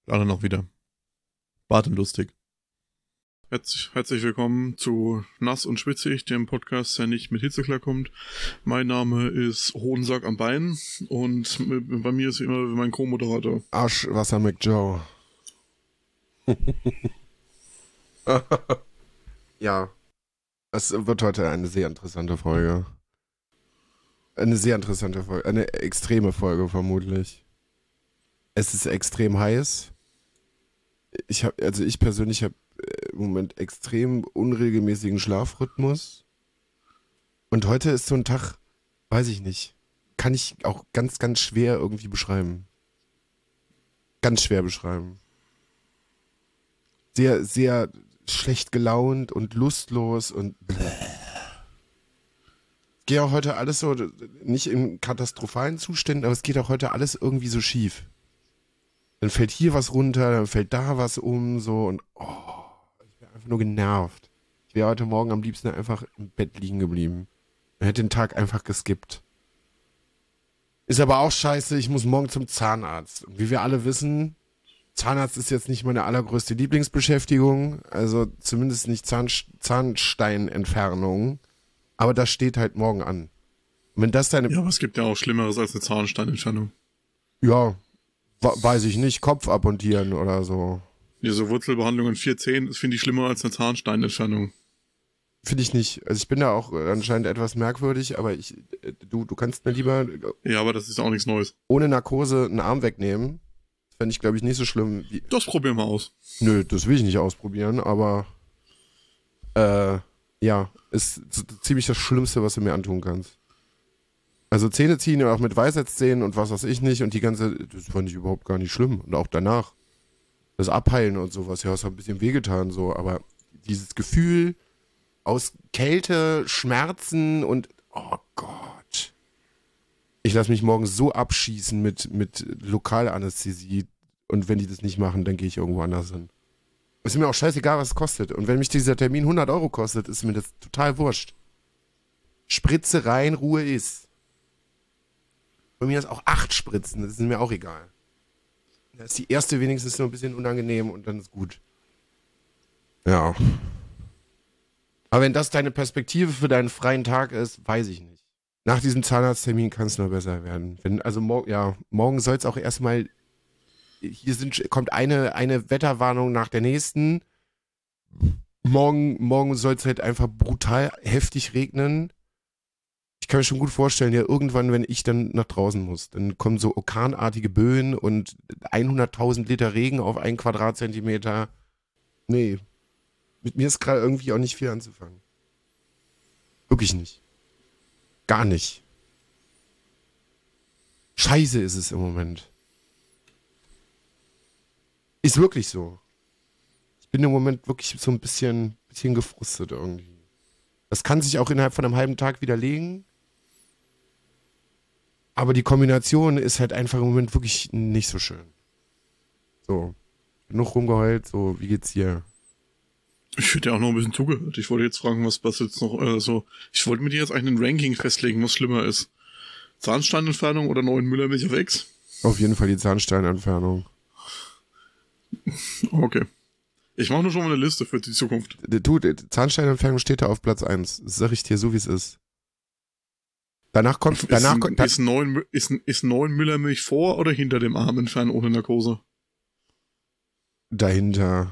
Alle noch wieder. Bart und lustig. Herzlich willkommen zu Nass und Schwitzig, dem Podcast, der nicht mit Hitze klarkommt. Mein Name ist Hodensack am Bein und bei mir ist immer mein Co-Moderator. Arschwasser McJoe. Ja, es wird heute eine sehr interessante Folge. Eine sehr interessante Folge, eine extreme Folge vermutlich. Es ist extrem heiß. Ich persönlich habe im Moment extrem unregelmäßigen Schlafrhythmus. Und heute ist so ein Tag, weiß ich nicht, kann ich auch ganz, ganz schwer irgendwie beschreiben. Ganz schwer beschreiben. Sehr, sehr schlecht gelaunt und lustlos und geht auch heute alles so, nicht in katastrophalen Zuständen, aber es geht auch heute alles irgendwie so schief. Dann fällt hier was runter, dann fällt da was um, so und ich wäre einfach nur genervt. Ich wäre heute Morgen am liebsten einfach im Bett liegen geblieben. Man hätte den Tag einfach geskippt. Ist aber auch scheiße, ich muss morgen zum Zahnarzt. Und wie wir alle wissen, Zahnarzt ist jetzt nicht meine allergrößte Lieblingsbeschäftigung, also zumindest nicht Zahnsteinentfernung, aber das steht halt morgen an. Und wenn das deine... Ja, aber es gibt ja auch Schlimmeres als eine Zahnsteinentfernung. Ja, weiß ich nicht, Kopf abmontieren oder so. Ja, so Wurzelbehandlung in 4 Zähnen, das finde ich schlimmer als eine Zahnsteinentfernung. Finde ich nicht. Also ich bin da auch anscheinend etwas merkwürdig, aber du kannst mir lieber... Ja, aber das ist auch nichts Neues. Ohne Narkose einen Arm wegnehmen. Das fände ich, glaube ich, nicht so schlimm. Das probieren wir aus. Nö, das will ich nicht ausprobieren, aber ja, ist so ziemlich das Schlimmste, was du mir antun kannst. Also Zähne ziehen, auch mit Weisheitszähnen und was weiß ich nicht und das fand ich überhaupt gar nicht schlimm. Und auch danach, das Abheilen und sowas, ja, es hat ein bisschen wehgetan so, aber dieses Gefühl aus Kälte, Schmerzen und, oh Gott. Ich lasse mich morgen so abschießen mit Lokalanästhesie und wenn die das nicht machen, dann gehe ich irgendwo anders hin. Ist mir auch scheißegal, was es kostet. Und wenn mich dieser Termin 100 Euro kostet, ist mir das total wurscht. Spritze rein, Ruhe ist. Bei mir ist auch 8 Spritzen, das ist mir auch egal. Da ist die erste wenigstens nur ein bisschen unangenehm und dann ist gut. Ja. Aber wenn das deine Perspektive für deinen freien Tag ist, weiß ich nicht. Nach diesem Zahnarzttermin kann es nur besser werden. Morgen soll es auch erstmal, kommt eine Wetterwarnung nach der nächsten. Morgen soll es halt einfach brutal heftig regnen. Ich kann mir schon gut vorstellen, ja, irgendwann, wenn ich dann nach draußen muss, dann kommen so orkanartige Böen und 100.000 Liter Regen auf 1 Quadratzentimeter. Nee, mit mir ist gerade irgendwie auch nicht viel anzufangen. Wirklich nicht. Gar nicht. Scheiße ist es im Moment. Ist wirklich so. Ich bin im Moment wirklich so ein bisschen gefrustet irgendwie. Das kann sich auch innerhalb von einem halben Tag widerlegen. Aber die Kombination ist halt einfach im Moment wirklich nicht so schön. So. Genug rumgeheult, so, wie geht's dir? Ich hätte ja auch noch ein bisschen zugehört. Ich wollte jetzt fragen, was jetzt noch, ich wollte mit dir jetzt eigentlich ein Ranking festlegen, was schlimmer ist. Zahnsteinentfernung oder 9 Müllermilch auf Ex? Auf jeden Fall die Zahnsteinentfernung. Okay. Ich mache nur schon mal eine Liste für die Zukunft. Du, Zahnsteinentfernung steht da auf Platz 1. Das sag ich dir so, wie es ist. Ist 9 Müllermilch vor oder hinter dem Arm entfernen ohne Narkose? Dahinter.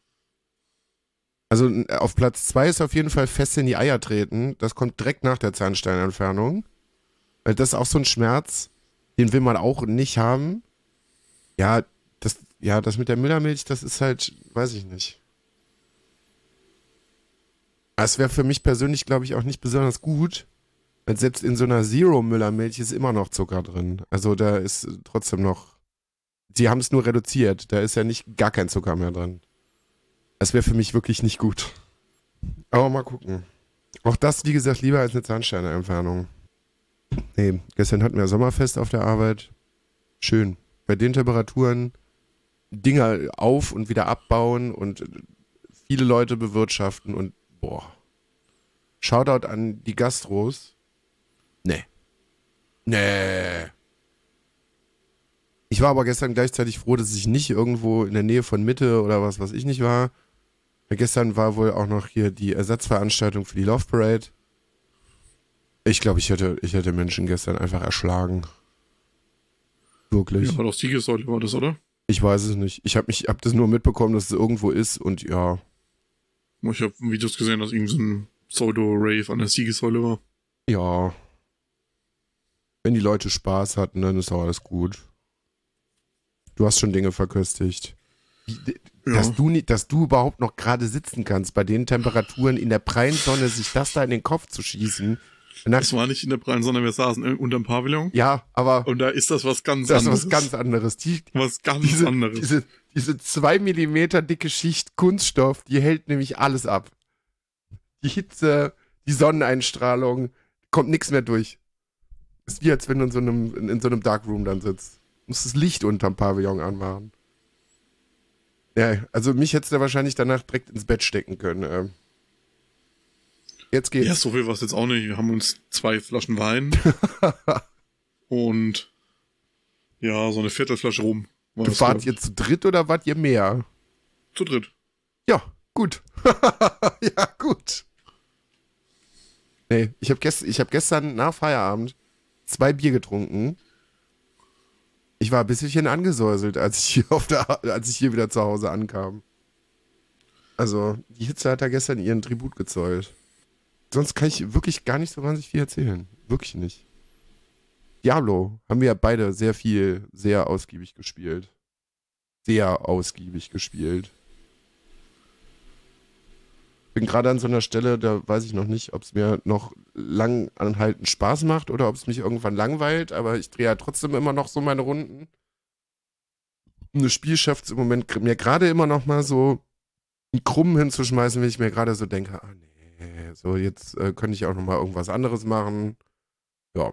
Also auf Platz 2 ist auf jeden Fall fest in die Eier treten. Das kommt direkt nach der Zahnsteinentfernung. Weil das ist auch so ein Schmerz, den will man auch nicht haben. Das mit der Müllermilch, das ist halt, weiß ich nicht. Es wäre für mich persönlich, glaube ich, auch nicht besonders gut, weil selbst in so einer Zero-Müllermilch ist immer noch Zucker drin. Also da ist trotzdem noch, sie haben es nur reduziert, da ist ja nicht gar kein Zucker mehr drin. Das wäre für mich wirklich nicht gut. Aber mal gucken. Auch das, wie gesagt, lieber als eine Zahnsteinentfernung. Nee, gestern hatten wir Sommerfest auf der Arbeit. Schön. Bei den Temperaturen Dinger auf und wieder abbauen und viele Leute bewirtschaften und boah. Shoutout an die Gastros. Nee. Ich war aber gestern gleichzeitig froh, dass ich nicht irgendwo in der Nähe von Mitte oder was ich nicht war. Weil gestern war wohl auch noch hier die Ersatzveranstaltung für die Love Parade. Ich glaube, ich hätte Menschen gestern einfach erschlagen. Wirklich. Ja, war doch Siegessäule war das, oder? Ich weiß es nicht. Ich hab das nur mitbekommen, dass es irgendwo ist und ja. Ich habe Videos gesehen, dass irgend so ein Pseudo-Rave an der Siegessäule war. Ja. Wenn die Leute Spaß hatten, dann ist auch alles gut. Du hast schon Dinge verköstigt. Ja. Dass du überhaupt noch gerade sitzen kannst, bei den Temperaturen in der prallen Sonne, sich das da in den Kopf zu schießen. Das war nicht in der prallen Sonne, wir saßen unterm Pavillon. Ja, aber... Und da ist das was ganz anderes. anderes. Das ist was ganz anderes. Anderes. Diese 2 Millimeter dicke Schicht Kunststoff, die hält nämlich alles ab. Die Hitze, die Sonneneinstrahlung, kommt nichts mehr durch. Ist wie, als wenn du in so einem Darkroom dann sitzt. Du musst das Licht unterm Pavillon anmachen. Ja, also mich hättest du wahrscheinlich danach direkt ins Bett stecken können. Jetzt geht's. Ja, so viel war es jetzt auch nicht. Wir haben uns 2 Flaschen Wein und ja, so eine Viertelflasche rum. Wart ihr zu dritt oder wart ihr mehr? Zu dritt. Ja, gut. Ja, gut. Nee, ich hab gestern nach Feierabend 2 Bier getrunken. Ich war ein bisschen angesäuselt, als ich hier wieder zu Hause ankam. Also, die Hitze hat da gestern ihren Tribut gezollt. Sonst kann ich wirklich gar nicht so wahnsinnig viel erzählen. Wirklich nicht. Diablo haben wir ja beide sehr ausgiebig gespielt. Sehr ausgiebig gespielt. Bin gerade an so einer Stelle, da weiß ich noch nicht, ob es mir noch lang anhaltend Spaß macht oder ob es mich irgendwann langweilt, aber ich drehe ja trotzdem immer noch so meine Runden. Und das Spiel schafft es im Moment mir gerade immer noch mal so einen Krummen hinzuschmeißen, wenn ich mir gerade so denke, nee, so jetzt könnte ich auch noch mal irgendwas anderes machen. Ja.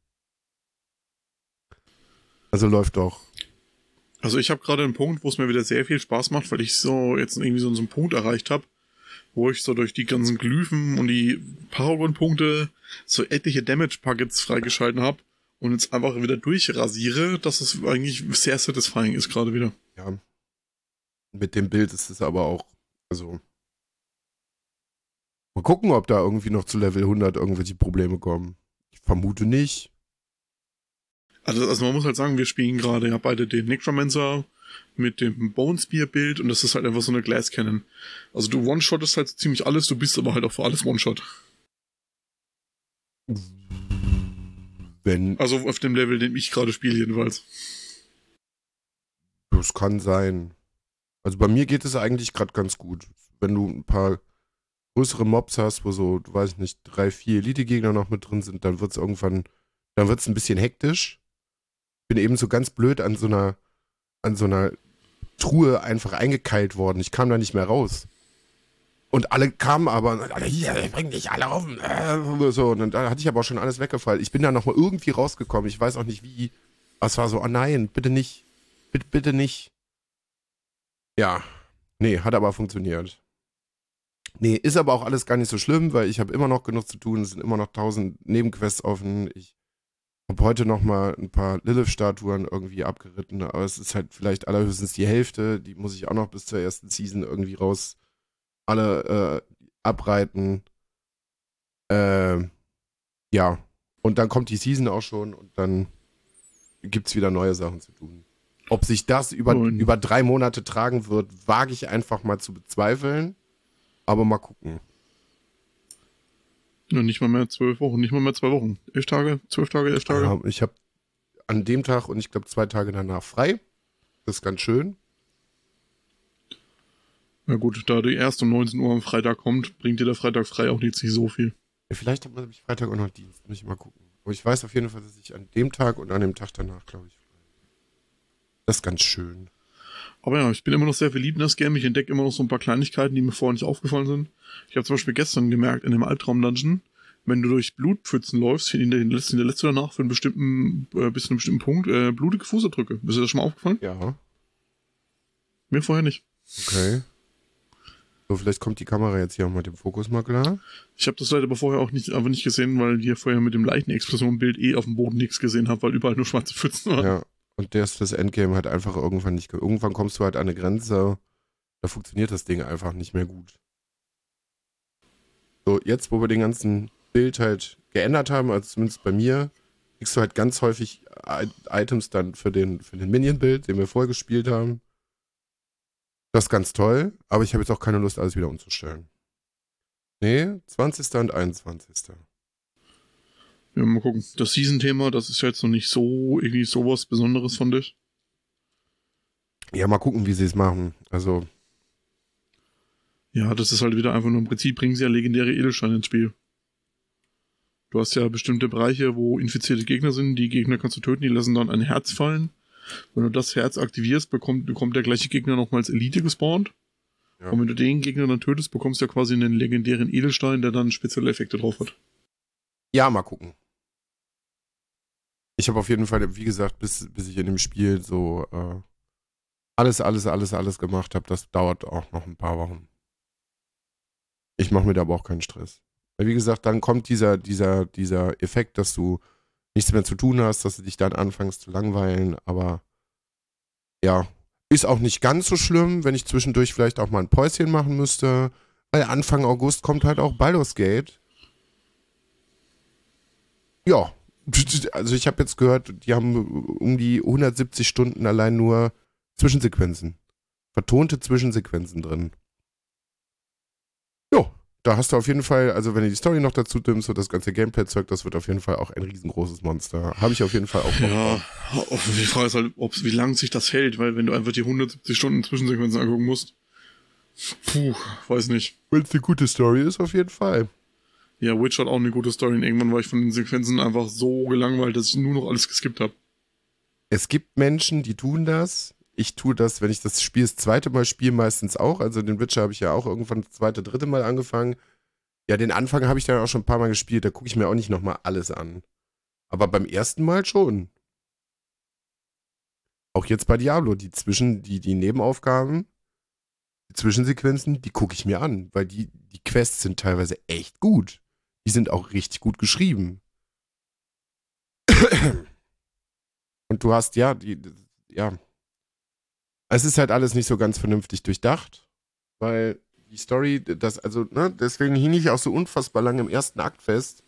Also läuft doch. Also ich habe gerade einen Punkt, wo es mir wieder sehr viel Spaß macht, weil ich so jetzt irgendwie so einen Punkt erreicht habe, wo ich so durch die ganzen Glyphen und die Paragon-Punkte so etliche Damage-Packets freigeschalten habe und jetzt einfach wieder durchrasiere, dass es eigentlich sehr satisfying ist gerade wieder. Ja. Mit dem Bild ist es aber auch, also mal gucken, ob da irgendwie noch zu Level 100 irgendwelche Probleme kommen. Ich vermute nicht. Also man muss halt sagen, wir spielen gerade ja beide den Necromancer mit dem Bonespear-Bild und das ist halt einfach so eine Glass Cannon. Also du one-shottest halt ziemlich alles, du bist aber halt auch für alles One-Shot. Also auf dem Level, den ich gerade spiele jedenfalls. Das kann sein. Also bei mir geht es eigentlich gerade ganz gut. Wenn du ein paar größere Mobs hast, wo so, du weiß nicht, 3, 4 Elite-Gegner noch mit drin sind, dann wird es irgendwann, dann wird es ein bisschen hektisch. Bin eben so ganz blöd an so einer Truhe einfach eingekeilt worden. Ich kam da nicht mehr raus. Und alle kamen aber, hier, bring dich alle auf. So, und dann hatte ich aber auch schon alles weggefallen. Ich bin da nochmal irgendwie rausgekommen. Ich weiß auch nicht wie. Aber es war so, oh nein, bitte nicht. Bitte nicht. Ja. Nee, hat aber funktioniert. Nee, ist aber auch alles gar nicht so schlimm, weil ich habe immer noch genug zu tun. Es sind immer noch 1000 Nebenquests offen. Ich habe heute noch mal ein paar Lilith-Statuen irgendwie abgeritten, aber es ist halt vielleicht allerhöchstens die Hälfte. Die muss ich auch noch bis zur ersten Season irgendwie raus alle abreiten. Ja. Und dann kommt die Season auch schon und dann gibt's wieder neue Sachen zu tun. Ob sich das über 3 Monate tragen wird, wage ich einfach mal zu bezweifeln. Aber mal gucken. Ja, nicht mal mehr 12 Wochen, nicht mal mehr 2 Wochen. 11 Tage, 12 Tage, 11 Tage. Ja, ich habe an dem Tag und ich glaube 2 Tage danach frei. Das ist ganz schön. Na gut, da die erst um 19 Uhr am Freitag kommt, bringt dir der Freitag frei auch nicht so viel. Ja, vielleicht habe ich Freitag auch noch Dienst, muss ich mal gucken. Aber ich weiß auf jeden Fall, dass ich an dem Tag und an dem Tag danach, glaube ich, frei. Das ist ganz schön. Aber ja, ich bin immer noch sehr verliebt in das Game. Ich entdecke immer noch so ein paar Kleinigkeiten, die mir vorher nicht aufgefallen sind. Ich habe zum Beispiel gestern gemerkt, in dem Albtraum-Dungeon, wenn du durch Blutpfützen läufst, in der letzte danach für einen bestimmten, bis zu einem bestimmten Punkt, blutige Fußabdrücke. Ist dir das schon mal aufgefallen? Ja. Mir vorher nicht. Okay. So, vielleicht kommt die Kamera jetzt hier auch mit dem Fokus mal klar. Ich habe das leider aber vorher auch nicht gesehen, weil ich vorher mit dem Leichenexplosion-Bild auf dem Boden nichts gesehen habe, weil überall nur schwarze Pfützen waren. Ja. Und das Endgame halt einfach irgendwann nicht. Irgendwann kommst du halt an eine Grenze, da funktioniert das Ding einfach nicht mehr gut. So, jetzt, wo wir den ganzen Bild halt geändert haben, also zumindest bei mir, kriegst du halt ganz häufig Items dann für den Minion-Bild, den wir vorher gespielt haben. Das ist ganz toll, aber ich habe jetzt auch keine Lust, alles wieder umzustellen. Nee, 20. und 21. Ja, mal gucken. Das Season-Thema, das ist ja jetzt noch nicht so irgendwie sowas Besonderes von dich. Ja, mal gucken, wie sie es machen. Also. Ja, das ist halt wieder einfach nur im Prinzip, bringen sie ja legendäre Edelsteine ins Spiel. Du hast ja bestimmte Bereiche, wo infizierte Gegner sind. Die Gegner kannst du töten, die lassen dann ein Herz fallen. Wenn du das Herz aktivierst, bekommt der gleiche Gegner nochmals Elite gespawnt. Ja. Und wenn du den Gegner dann tötest, bekommst du ja quasi einen legendären Edelstein, der dann spezielle Effekte drauf hat. Ja, mal gucken. Ich habe auf jeden Fall, wie gesagt, bis ich in dem Spiel so alles gemacht habe, das dauert auch noch ein paar Wochen. Ich mache mir da aber auch keinen Stress. Weil wie gesagt, dann kommt dieser Effekt, dass du nichts mehr zu tun hast, dass du dich dann anfängst zu langweilen, aber ja, ist auch nicht ganz so schlimm, wenn ich zwischendurch vielleicht auch mal ein Päuschen machen müsste, weil Anfang August kommt halt auch Baldur's Gate. Ja, also ich habe jetzt gehört, die haben um die 170 Stunden allein nur Zwischensequenzen. Vertonte Zwischensequenzen drin. Jo, da hast du auf jeden Fall, also wenn du die Story noch dazu nimmst und das ganze Gameplay-Zeug, das wird auf jeden Fall auch ein riesengroßes Monster. Habe ich auf jeden Fall auch noch. Ja, die Frage ist halt, wie lang sich das hält, weil wenn du einfach die 170 Stunden Zwischensequenzen angucken musst, weiß nicht. Wenn es eine gute Story ist, auf jeden Fall. Ja, Witch hat auch eine gute Story und irgendwann war ich von den Sequenzen einfach so gelangweilt, dass ich nur noch alles geskippt habe. Es gibt Menschen, die tun das. Ich tue das, wenn ich das Spiel das zweite Mal spiele, meistens auch. Also den Witcher habe ich ja auch irgendwann das zweite, dritte Mal angefangen. Ja, den Anfang habe ich dann auch schon ein paar Mal gespielt. Da gucke ich mir auch nicht nochmal alles an. Aber beim ersten Mal schon. Auch jetzt bei Diablo, die Nebenaufgaben, die Zwischensequenzen, die gucke ich mir an, weil die Quests sind teilweise echt gut. Die sind auch richtig gut geschrieben. Und du hast, ja. Es ist halt alles nicht so ganz vernünftig durchdacht, weil die Story, deswegen hing ich auch so unfassbar lange im ersten Akt fest,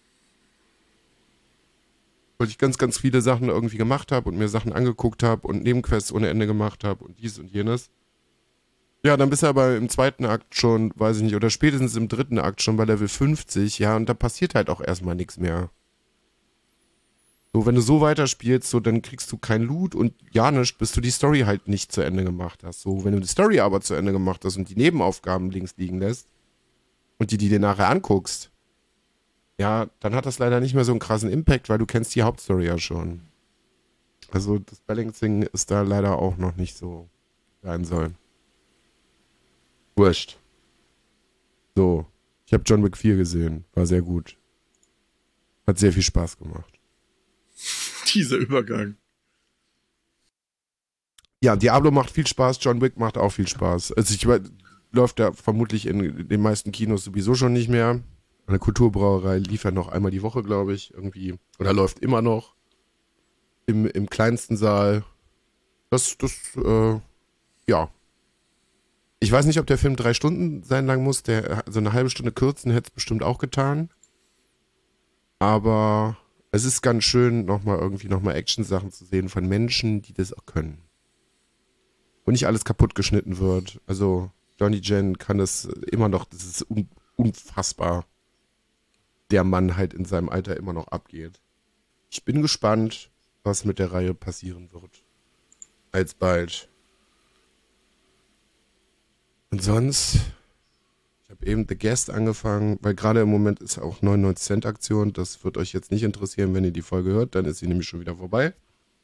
weil ich ganz, ganz viele Sachen irgendwie gemacht habe und mir Sachen angeguckt habe und Nebenquests ohne Ende gemacht habe und dies und jenes. Ja, dann bist du aber im zweiten Akt schon, weiß ich nicht, oder spätestens im dritten Akt schon bei Level 50, ja, und da passiert halt auch erstmal nichts mehr. So, wenn du so weiterspielst, so, dann kriegst du kein Loot und ja nichts, bis du die Story halt nicht zu Ende gemacht hast. So, wenn du die Story aber zu Ende gemacht hast und die Nebenaufgaben links liegen lässt und die dir nachher anguckst, ja, dann hat das leider nicht mehr so einen krassen Impact, weil du kennst die Hauptstory ja schon. Also das Balancing ist da leider auch noch nicht so sein sollen. Wurscht. So, ich habe John Wick 4 gesehen, war sehr gut. Hat sehr viel Spaß gemacht. Dieser Übergang. Ja, Diablo macht viel Spaß, John Wick macht auch viel Spaß. Also läuft ja vermutlich in den meisten Kinos sowieso schon nicht mehr. Eine Kulturbrauerei lief ja noch einmal die Woche, glaube ich, irgendwie. Oder läuft immer noch. Im kleinsten Saal. Ja. Ich weiß nicht, ob der Film 3 Stunden sein lang muss. So eine halbe Stunde kürzen hätte es bestimmt auch getan. Aber es ist ganz schön, nochmal Action-Sachen zu sehen von Menschen, die das auch können. Und nicht alles kaputt geschnitten wird. Also Johnny Jen kann das immer noch, das ist unfassbar, der Mann halt in seinem Alter immer noch abgeht. Ich bin gespannt, was mit der Reihe passieren wird. Alsbald. Und sonst, ich habe eben The Guest angefangen, weil gerade im Moment ist auch 99 Cent Aktion. Das wird euch jetzt nicht interessieren, wenn ihr die Folge hört, dann ist sie nämlich schon wieder vorbei.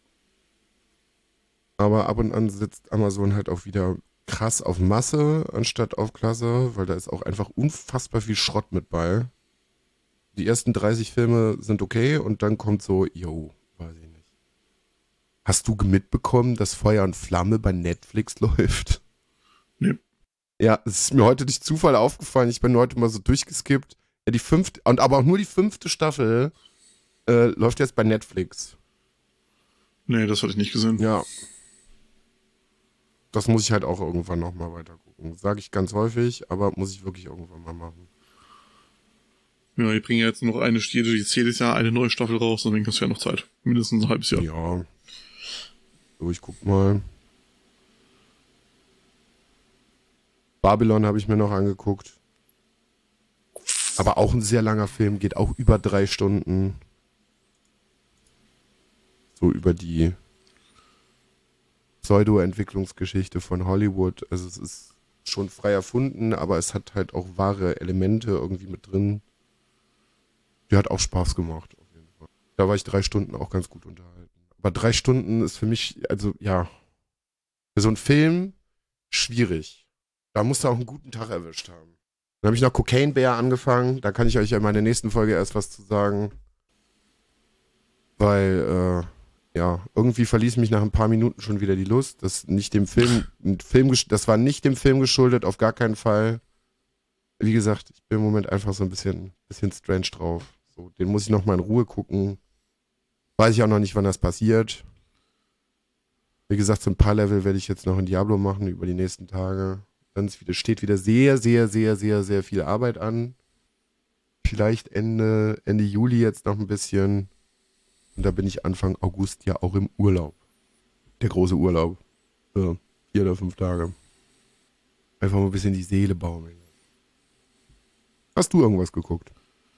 Aber ab und an sitzt Amazon halt auch wieder krass auf Masse anstatt auf Klasse, weil da ist auch einfach unfassbar viel Schrott mit bei. Die ersten 30 Filme sind okay und dann kommt so, weiß ich nicht. Hast du mitbekommen, dass Feuer und Flamme bei Netflix läuft? Nee. Ja, es ist mir heute durch Zufall aufgefallen. Ich bin heute mal so durchgeskippt. Ja, die 5. aber auch nur die 5. Staffel läuft jetzt bei Netflix. Nee, das hatte ich nicht gesehen. Ja. Das muss ich halt auch irgendwann nochmal weiter gucken. Sage ich ganz häufig, aber muss ich wirklich irgendwann mal machen. Ja, die bringen ja jetzt noch jedes Jahr eine neue Staffel raus, deswegen hast du ja noch Zeit. Mindestens ein halbes Jahr. Ja. So, ich guck mal. Babylon habe ich mir noch angeguckt. Aber auch ein sehr langer Film, geht auch über 3 Stunden. So über die Pseudo-Entwicklungsgeschichte von Hollywood. Also es ist schon frei erfunden, aber es hat halt auch wahre Elemente irgendwie mit drin. Die hat auch Spaß gemacht, auf jeden Fall. Da war ich 3 Stunden auch ganz gut unterhalten. Aber 3 Stunden ist für mich, also ja, für so einen Film schwierig. Da musst du auch einen guten Tag erwischt haben. Dann habe ich noch Cocaine Bear angefangen. Da kann ich euch ja in meiner nächsten Folge erst was zu sagen. Weil, ja, irgendwie verließ mich nach ein paar Minuten schon wieder die Lust. Das war nicht dem Film geschuldet, auf gar keinen Fall. Wie gesagt, ich bin im Moment einfach so ein bisschen strange drauf. So, den muss ich noch mal in Ruhe gucken. Weiß ich auch noch nicht, wann das passiert. Wie gesagt, so ein paar Level werde ich jetzt noch in Diablo machen über die nächsten Tage. Dann steht wieder sehr, sehr, sehr, sehr, sehr viel Arbeit an. Vielleicht Ende Juli jetzt noch ein bisschen. Und da bin ich Anfang August ja auch im Urlaub. Der große Urlaub. So, 4 oder 5 Tage. Einfach mal ein bisschen die Seele baumeln. Hast du irgendwas geguckt?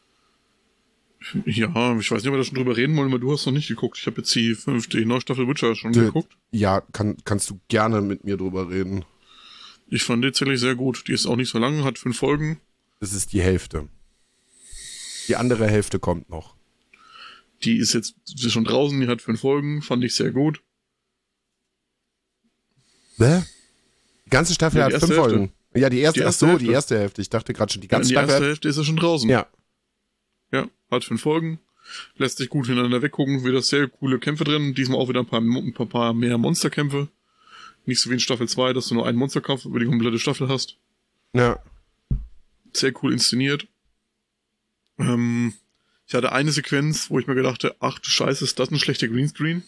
Ja, ich weiß nicht, ob wir da schon drüber reden wollen, aber du hast noch nicht geguckt. Ich habe jetzt die 5. neue Staffel Witcher schon geguckt. Ja, kannst du gerne mit mir drüber reden. Ich fand die tatsächlich sehr gut. Die ist auch nicht so lang, hat 5 Folgen. Das ist die Hälfte. Die andere Hälfte kommt noch. Die ist jetzt schon draußen, die hat 5 Folgen, fand ich sehr gut. Die ganze Staffel Ja, hat 5 Folgen. Ja, die erste Hälfte. Ich dachte gerade schon, die ganze Staffel. Die erste Hälfte ist ja schon draußen. Ja. Ja, hat 5 Folgen. Lässt sich gut hintereinander weggucken. Wieder sehr coole Kämpfe drin. Diesmal auch wieder ein paar mehr Monsterkämpfe. Nicht so wie in Staffel 2, dass du nur einen Monsterkampf über die komplette Staffel hast. Ja. Sehr cool inszeniert. Ich hatte eine Sequenz, wo ich mir gedachte, ach du Scheiße, ist das ein schlechter Greenscreen?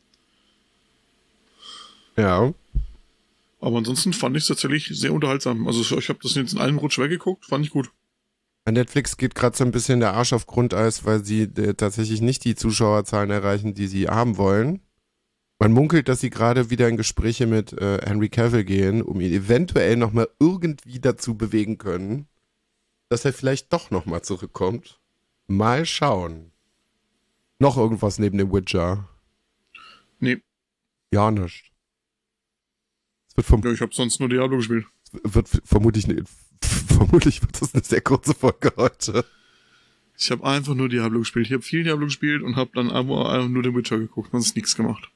Ja. Aber ansonsten fand ich es tatsächlich sehr unterhaltsam. Also ich habe das jetzt in einem Rutsch weggeguckt, fand ich gut. Bei Netflix geht gerade so ein bisschen der Arsch auf Grundeis, weil sie tatsächlich nicht die Zuschauerzahlen erreichen, die sie haben wollen. Man munkelt, dass sie gerade wieder in Gespräche mit Henry Cavill gehen, um ihn eventuell nochmal irgendwie dazu bewegen können, dass er vielleicht doch nochmal zurückkommt. Mal schauen. Noch irgendwas neben dem Witcher? Nee. Ja, nicht. Ja, ich habe sonst nur Diablo gespielt. Vermutlich wird das eine sehr kurze Folge heute. Ich habe einfach nur Diablo gespielt. Ich habe viel Diablo gespielt und habe dann einfach nur den Witcher geguckt. Sonst nichts gemacht.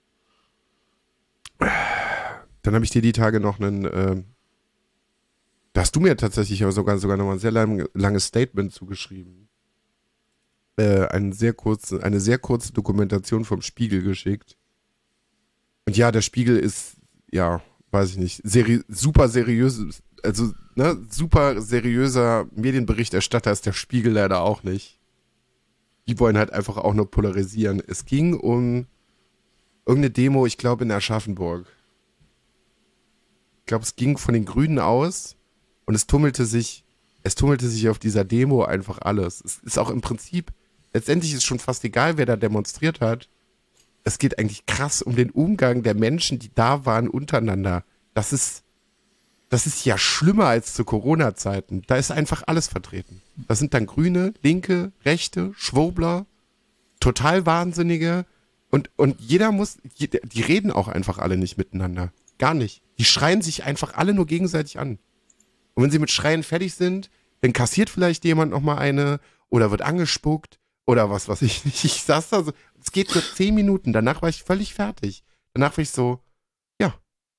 Dann habe ich dir die Tage noch da hast du mir tatsächlich aber sogar noch mal ein sehr langes Statement zugeschrieben. Eine sehr kurze Dokumentation vom Spiegel geschickt. Und ja, der Spiegel ist, ja, weiß ich nicht, super seriös, also, ne, super seriöser Medienberichterstatter ist der Spiegel leider auch nicht. Die wollen halt einfach auch nur polarisieren. Es ging um irgendeine Demo, ich glaube in Aschaffenburg. Ich glaube, es ging von den Grünen aus und es tummelte sich auf dieser Demo einfach alles. Es ist auch im Prinzip, letztendlich ist es schon fast egal, wer da demonstriert hat. Es geht eigentlich krass um den Umgang der Menschen, die da waren, untereinander. Das ist ja schlimmer als zu Corona-Zeiten. Da ist einfach alles vertreten. Da sind dann Grüne, Linke, Rechte, Schwurbler, total Wahnsinnige und die reden auch einfach alle nicht miteinander. Gar nicht. Die schreien sich einfach alle nur gegenseitig an. Und wenn sie mit Schreien fertig sind, dann kassiert vielleicht jemand nochmal eine oder wird angespuckt oder was weiß ich nicht. Ich saß da so, es geht nur 10 Minuten, danach war ich völlig fertig. Danach war ich so, ja.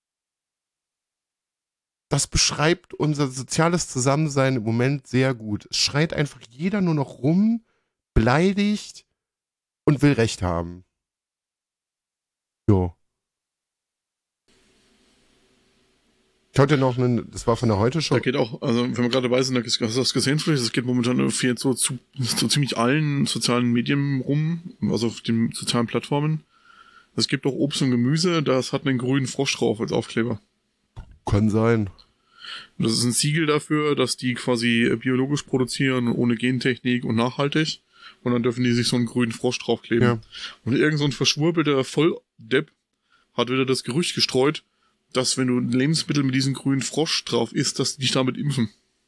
Das beschreibt unser soziales Zusammensein im Moment sehr gut. Es schreit einfach jeder nur noch rum, beleidigt und will Recht haben. Jo. Ich hatte noch das war von der Heute-Show. Da geht auch, also wenn wir gerade dabei sind, hast du das gesehen vielleicht, es geht momentan irgendwie so ziemlich allen sozialen Medien rum, also auf den sozialen Plattformen. Es gibt auch Obst und Gemüse, das hat einen grünen Frosch drauf als Aufkleber. Kann sein. Das ist ein Siegel dafür, dass die quasi biologisch produzieren, ohne Gentechnik und nachhaltig. Und dann dürfen die sich so einen grünen Frosch draufkleben. Ja. Und irgend so ein verschwurbelter Volldepp hat wieder das Gerücht gestreut, dass wenn du Lebensmittel mit diesem grünen Frosch drauf isst, dass die dich damit impfen.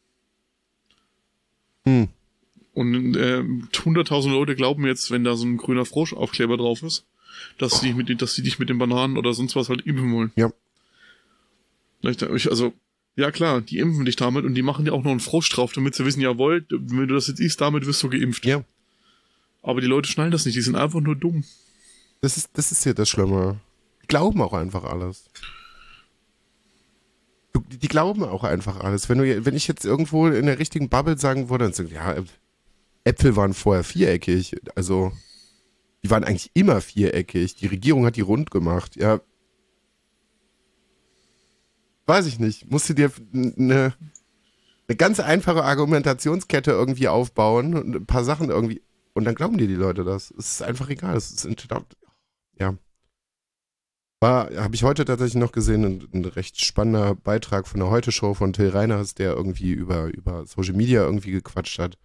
Und 100.000 Leute glauben jetzt, wenn da so ein grüner Frosch-Aufkleber drauf ist, dass sie dich mit den Bananen oder sonst was halt impfen wollen. Ja. Also, ja klar, die impfen dich damit und die machen dir auch noch einen Frosch drauf, damit sie wissen, jawohl, wenn du das jetzt isst, damit wirst du geimpft. Ja. Aber die Leute schnallen das nicht, die sind einfach nur dumm. Das ist ja das Schlimme. Die glauben auch einfach alles. Die glauben auch einfach alles. Wenn ich jetzt irgendwo in der richtigen Bubble sagen würde, dann sagen, ja, Äpfel waren vorher viereckig. Also, die waren eigentlich immer viereckig. Die Regierung hat die rund gemacht. Ja. Weiß ich nicht. Musst du dir eine ganz einfache Argumentationskette irgendwie aufbauen und ein paar Sachen irgendwie. Und dann glauben dir die Leute das. Es ist einfach egal. Es ist ja. Habe ich heute tatsächlich noch gesehen, ein recht spannender Beitrag von der Heute-Show von Till Reiners, der irgendwie über Social Media irgendwie gequatscht hat.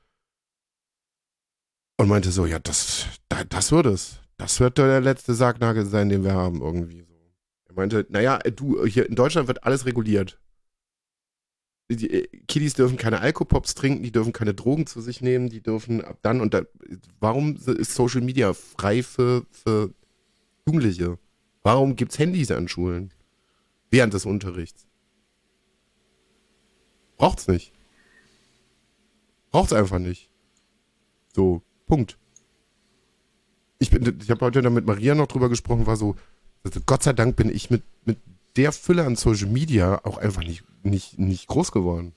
Und meinte so, ja, das wird es. Das wird der letzte Sargnagel sein, den wir haben irgendwie so. Er meinte, naja, hier in Deutschland wird alles reguliert. Die Kiddies dürfen keine Alkopops trinken, die dürfen keine Drogen zu sich nehmen, die dürfen ab dann und da. Warum ist Social Media frei für Jugendliche? Warum gibt's Handys an Schulen? Während des Unterrichts? Braucht's nicht. Braucht's einfach nicht. So, Punkt. Ich habe heute da mit Maria noch drüber gesprochen, war so, also Gott sei Dank bin ich mit der Fülle an Social Media auch einfach nicht groß geworden.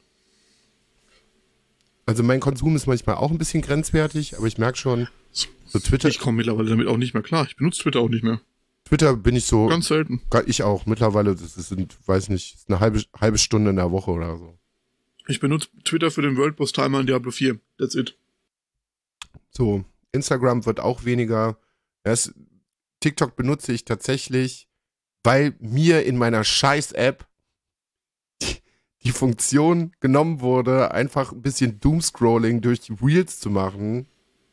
Also mein Konsum ist manchmal auch ein bisschen grenzwertig, aber ich merke schon, so Twitter. Ich komme mittlerweile damit auch nicht mehr klar. Ich benutze Twitter auch nicht mehr. Twitter bin ich so. Ganz selten. Ich auch. Mittlerweile, das sind, weiß nicht, eine halbe Stunde in der Woche oder so. Ich benutze Twitter für den World Boss Timer in Diablo 4. That's it. So, Instagram wird auch weniger. TikTok benutze ich tatsächlich, weil mir in meiner Scheiß-App die Funktion genommen wurde, einfach ein bisschen Doomscrolling durch die Reels zu machen.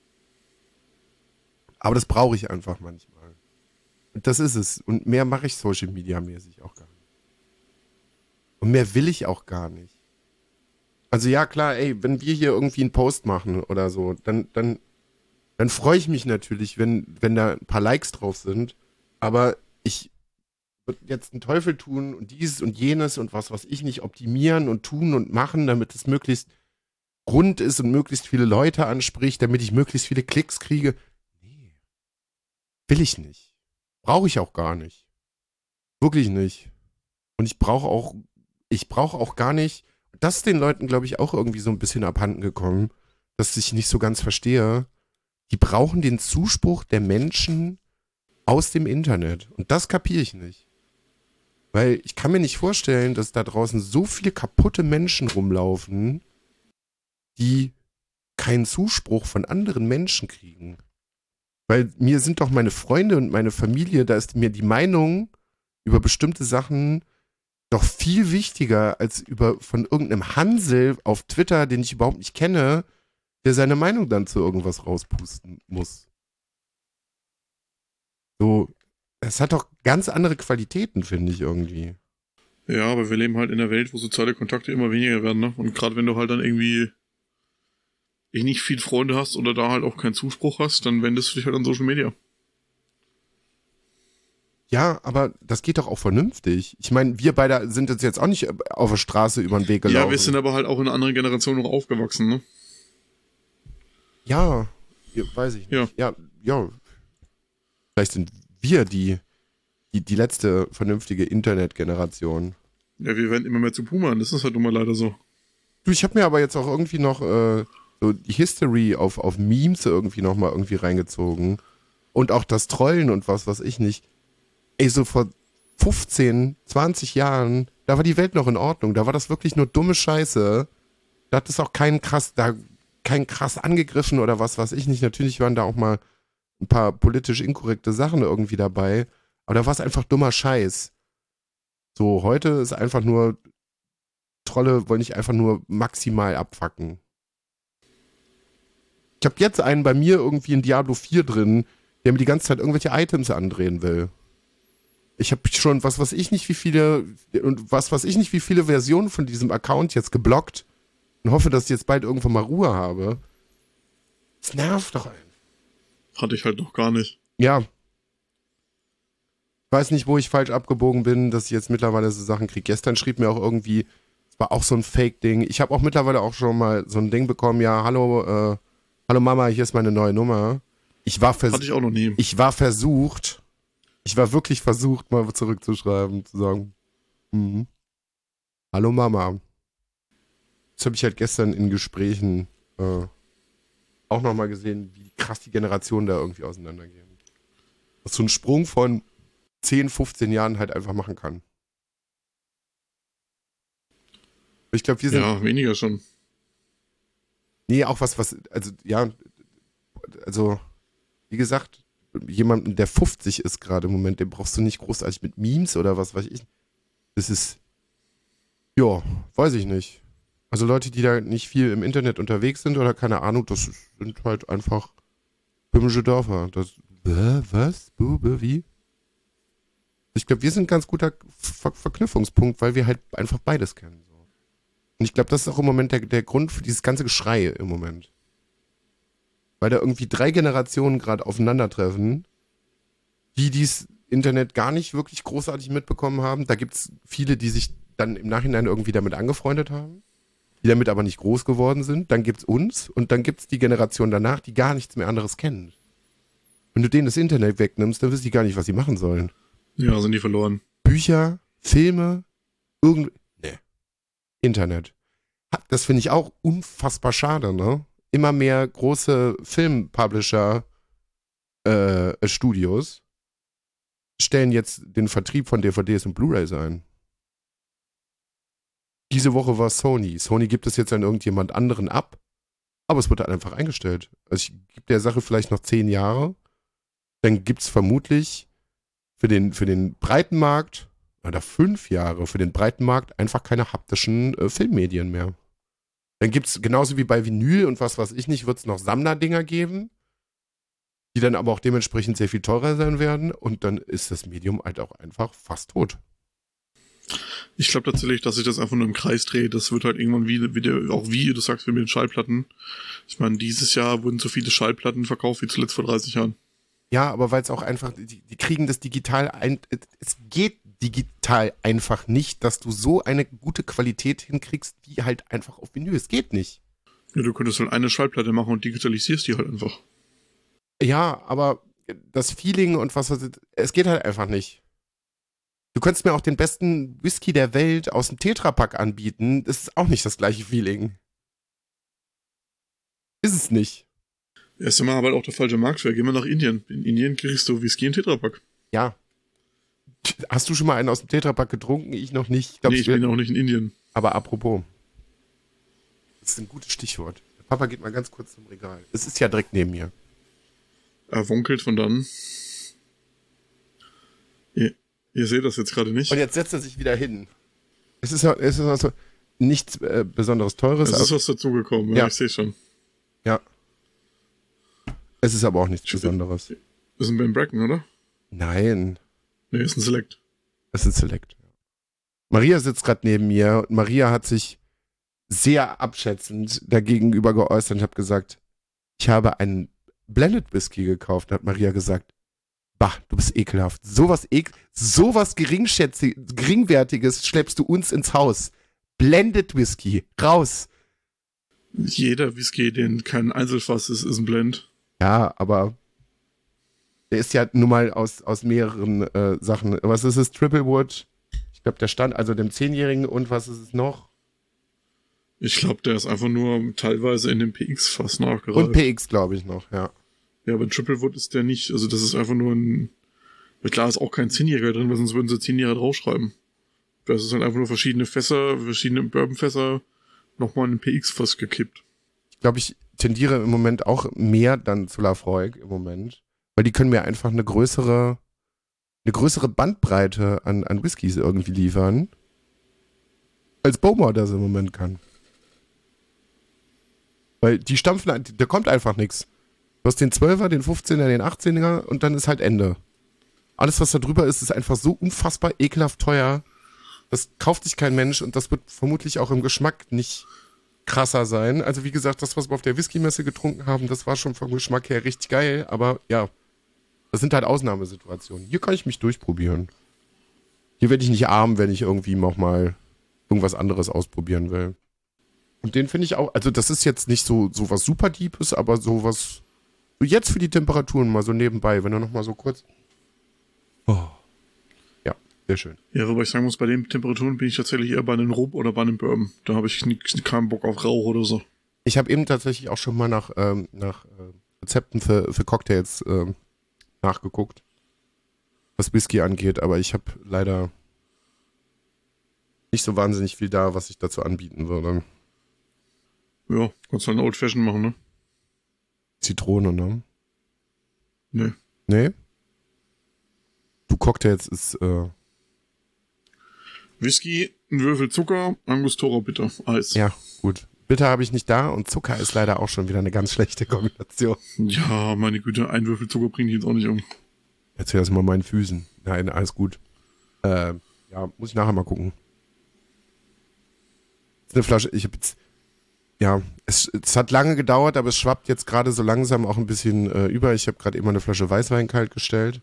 Aber das brauche ich einfach manchmal. Das ist es. Und mehr mache ich Social Media mäßig auch gar nicht. Und mehr will ich auch gar nicht. Also ja, klar, ey, wenn wir hier irgendwie einen Post machen oder so, dann freue ich mich natürlich, wenn da ein paar Likes drauf sind. Aber ich würde jetzt einen Teufel tun und dieses und jenes und was ich nicht optimieren und tun und machen, damit es möglichst rund ist und möglichst viele Leute anspricht, damit ich möglichst viele Klicks kriege. Nee. Will ich nicht. Brauche ich auch gar nicht. Wirklich nicht. Und ich brauche auch gar nicht, das ist den Leuten, glaube ich, auch irgendwie so ein bisschen abhanden gekommen, dass ich nicht so ganz verstehe. Die brauchen den Zuspruch der Menschen aus dem Internet. Und das kapiere ich nicht. Weil ich kann mir nicht vorstellen, dass da draußen so viele kaputte Menschen rumlaufen, die keinen Zuspruch von anderen Menschen kriegen. Weil mir sind doch meine Freunde und meine Familie, da ist mir die Meinung über bestimmte Sachen doch viel wichtiger als von irgendeinem Hansel auf Twitter, den ich überhaupt nicht kenne, der seine Meinung dann zu irgendwas rauspusten muss. So, es hat doch ganz andere Qualitäten, finde ich irgendwie. Ja, aber wir leben halt in einer Welt, wo soziale Kontakte immer weniger werden, ne? Und gerade wenn du halt dann irgendwie nicht viel Freunde hast oder da halt auch keinen Zuspruch hast, dann wendest du dich halt an Social Media. Ja, aber das geht doch auch vernünftig. Ich meine, wir beide sind jetzt auch nicht auf der Straße über den Weg gelaufen. Ja, wir sind aber halt auch in einer anderen Generation noch aufgewachsen, ne? Ja, weiß ich nicht. Ja. Vielleicht sind wir die letzte vernünftige Internetgeneration. Ja, wir werden immer mehr zu Boomern, das ist halt nun mal leider so. Du, ich habe mir aber jetzt auch irgendwie noch so die History auf Memes irgendwie nochmal irgendwie reingezogen. Und auch das Trollen und was ich nicht. Ey, so vor 15, 20 Jahren, da war die Welt noch in Ordnung. Da war das wirklich nur dumme Scheiße. Da hat es auch keinen krass angegriffen oder was weiß ich nicht. Natürlich waren da auch mal ein paar politisch inkorrekte Sachen irgendwie dabei. Aber da war es einfach dummer Scheiß. So, heute ist einfach nur, Trolle wollen nicht einfach nur maximal abfacken. Ich habe jetzt einen bei mir irgendwie in Diablo 4 drin, der mir die ganze Zeit irgendwelche Items andrehen will. Ich habe schon was weiß ich nicht wie viele Versionen von diesem Account jetzt geblockt und hoffe, dass ich jetzt bald irgendwann mal Ruhe habe. Das nervt doch einfach. Hatte ich halt noch gar nicht. Ja. Ich weiß nicht, wo ich falsch abgebogen bin, dass ich jetzt mittlerweile so Sachen kriege. Gestern schrieb mir auch irgendwie, es war auch so ein Fake-Ding. Ich habe auch mittlerweile auch schon mal so ein Ding bekommen, ja, hallo Mama, hier ist meine neue Nummer. Hatte ich auch noch nie. Ich war wirklich versucht, mal zurückzuschreiben, zu sagen, hallo Mama. Das habe ich halt gestern in Gesprächen auch nochmal gesehen, wie krass die Generationen da irgendwie auseinandergehen. Dass so ein Sprung von 10, 15 Jahren halt einfach machen kann. Ich glaube, wir sind... Ja, weniger schon. Nee, auch wie gesagt, jemanden, der 50 ist gerade im Moment, den brauchst du nicht großartig mit Memes oder was weiß ich. Das ist, ja, weiß ich nicht. Also Leute, die da nicht viel im Internet unterwegs sind oder keine Ahnung, das sind halt einfach böhmische Dörfer. Was? Wie? Ich glaube, wir sind ein ganz guter Verknüpfungspunkt, weil wir halt einfach beides kennen. So. Und ich glaube, das ist auch im Moment der Grund für dieses ganze Geschrei im Moment. Weil da irgendwie 3 Generationen gerade aufeinandertreffen, die dieses Internet gar nicht wirklich großartig mitbekommen haben. Da gibt es viele, die sich dann im Nachhinein irgendwie damit angefreundet haben, die damit aber nicht groß geworden sind. Dann gibt es uns und dann gibt es die Generation danach, die gar nichts mehr anderes kennen. Wenn du denen das Internet wegnimmst, dann wissen die gar nicht, was sie machen sollen. Ja, sind die verloren. Bücher, Filme, Internet. Das finde ich auch unfassbar schade, ne? Immer mehr große Film-Publisher Studios stellen jetzt den Vertrieb von DVDs und Blu-rays ein. Diese Woche war Sony. Sony gibt es jetzt an irgendjemand anderen ab, aber es wird halt einfach eingestellt. Also ich gebe der Sache vielleicht noch 10 Jahre, dann gibt es vermutlich für den breiten Markt, oder 5 Jahre für den breiten Markt einfach keine haptischen Filmmedien mehr. Dann gibt es, genauso wie bei Vinyl und was weiß ich nicht, wird es noch Sammlerdinger geben, die dann aber auch dementsprechend sehr viel teurer sein werden und dann ist das Medium halt auch einfach fast tot. Ich glaube tatsächlich, dass sich das einfach nur im Kreis dreht. Das wird halt irgendwann wie du sagst, wie mit den Schallplatten. Ich meine, dieses Jahr wurden so viele Schallplatten verkauft wie zuletzt vor 30 Jahren. Ja, aber weil es auch einfach, die kriegen das digital es geht digital einfach nicht, dass du so eine gute Qualität hinkriegst, wie halt einfach auf Vinyl. Es geht nicht. Ja, du könntest halt eine Schallplatte machen und digitalisierst die halt einfach. Ja, aber das Feeling und es geht halt einfach nicht. Du könntest mir auch den besten Whisky der Welt aus dem Tetrapack anbieten. Das ist auch nicht das gleiche Feeling. Ist es nicht. Erst einmal aber halt auch der falsche Markt für. Gehen wir nach Indien. In Indien kriegst du Whisky in Tetrapack. Ja. Hast du schon mal einen aus dem Tetrapack getrunken? Ich noch nicht. Ich bin auch nicht in Indien. Aber apropos. Das ist ein gutes Stichwort. Der Papa geht mal ganz kurz zum Regal. Es ist ja direkt neben mir. Er wonkelt von dann. Ihr seht das jetzt gerade nicht. Und jetzt setzt er sich wieder hin. Es ist also nichts besonderes Teures. Es ist was dazugekommen, ja, ich sehe schon. Ja. Es ist aber auch nichts Besonderes. Das ist ein Ben Bracken, oder? Nein. Nee, ist ein Select. Das ist ein Select. Maria sitzt gerade neben mir und Maria hat sich sehr abschätzend dagegenüber geäußert und hat gesagt, ich habe einen Blended Whisky gekauft. Da hat Maria gesagt, bah, du bist ekelhaft. Sowas Geringwertiges schleppst du uns ins Haus. Blended Whisky, raus. Jeder Whisky, den kein Einzelfass ist ein Blend. Ja, aber der ist ja nun mal aus mehreren Sachen. Was ist es? Triple Wood? Ich glaube, der stand also dem 10-Jährigen und was ist es noch? Ich glaube, der ist einfach nur teilweise in dem PX-Fass nachgereift. Und PX, glaube ich, noch, ja. Ja, aber Triple Wood ist der nicht. Also das ist einfach nur ein... Klar ist auch kein 10-Jähriger drin, weil sonst würden sie 10-Jähriger draufschreiben. Das ist halt einfach nur verschiedene Fässer, verschiedene Bourbonfässer nochmal in den PX-Fass gekippt. Ich glaube, ich tendiere im Moment auch mehr dann zu Lafroig im Moment. Weil die können mir einfach eine größere eine größere Bandbreite an Whiskys irgendwie liefern, als Bowmore das im Moment kann. Weil die stampfen, da kommt einfach nichts. Du hast den 12er, den 15er, den 18er und dann ist halt Ende. Alles, was da drüber ist, ist einfach so unfassbar ekelhaft teuer. Das kauft sich kein Mensch und das wird vermutlich auch im Geschmack nicht krasser sein. Also wie gesagt, das, was wir auf der Whisky-Messe getrunken haben, das war schon vom Geschmack her richtig geil. Aber ja, das sind halt Ausnahmesituationen. Hier kann ich mich durchprobieren. Hier werde ich nicht arm, wenn ich irgendwie noch mal irgendwas anderes ausprobieren will. Und den finde ich auch, also das ist jetzt nicht so was super Deepes, aber sowas, so jetzt für die Temperaturen mal so nebenbei, wenn er noch mal so kurz. Oh. Ja, sehr schön. Ja, wobei ich sagen muss, bei den Temperaturen bin ich tatsächlich eher bei einem Rum oder bei einem Bourbon. Da habe ich keinen Bock auf Rauch oder so. Ich habe eben tatsächlich auch schon mal nach Rezepten für Cocktails nachgeguckt, was Whisky angeht, aber ich habe leider nicht so wahnsinnig viel da, was ich dazu anbieten würde. Ja, kannst halt einen Old Fashion machen, ne? Zitrone, ne? Nee. Nee? Du Cocktails ist, Whisky, ein Würfel Zucker, Angostura Bitter, Eis. ja, gut. Bitter habe ich nicht da und Zucker ist leider auch schon wieder eine ganz schlechte Kombination. Ja, meine Güte, ein Würfel Zucker bringe ich jetzt auch nicht um. Erzähl das mal meinen Füßen. Nein, alles gut. Ja, muss ich nachher mal gucken. Das ist eine Flasche, ich habe jetzt, ja, es hat lange gedauert, aber es schwappt jetzt gerade so langsam auch ein bisschen über. Ich habe gerade eben eine Flasche Weißwein kalt gestellt.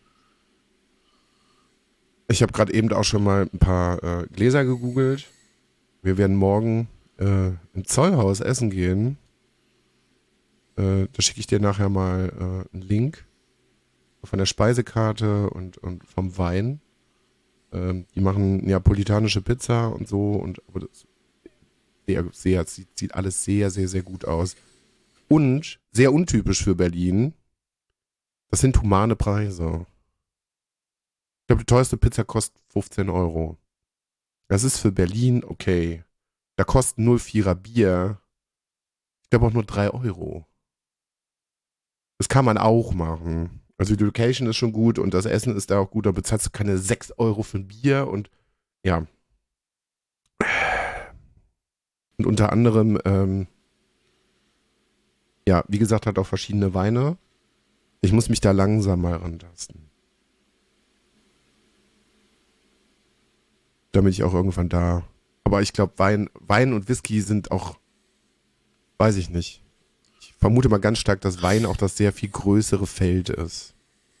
Ich habe gerade eben auch schon mal ein paar Gläser gegoogelt. Wir werden morgen im Zollhaus essen gehen. Da schicke ich dir nachher mal einen Link von der Speisekarte und vom Wein. Die machen neapolitanische Pizza und so. Aber das sieht alles sehr, sehr, sehr gut aus. Und sehr untypisch für Berlin. Das sind humane Preise. Ich glaube, die teuerste Pizza kostet 15 Euro. Das ist für Berlin okay. Da kostet 0,4er Bier, ich glaube auch nur 3 Euro. Das kann man auch machen. Also die Location ist schon gut und das Essen ist da auch gut. Da bezahlst du keine 6 Euro für ein Bier und ja. Und unter anderem, ja, wie gesagt, hat auch verschiedene Weine. Ich muss mich da langsam mal rantasten. Damit ich auch irgendwann da. Aber ich glaube, Wein und Whisky sind auch, weiß ich nicht. Ich vermute mal ganz stark, dass Wein auch das sehr viel größere Feld ist.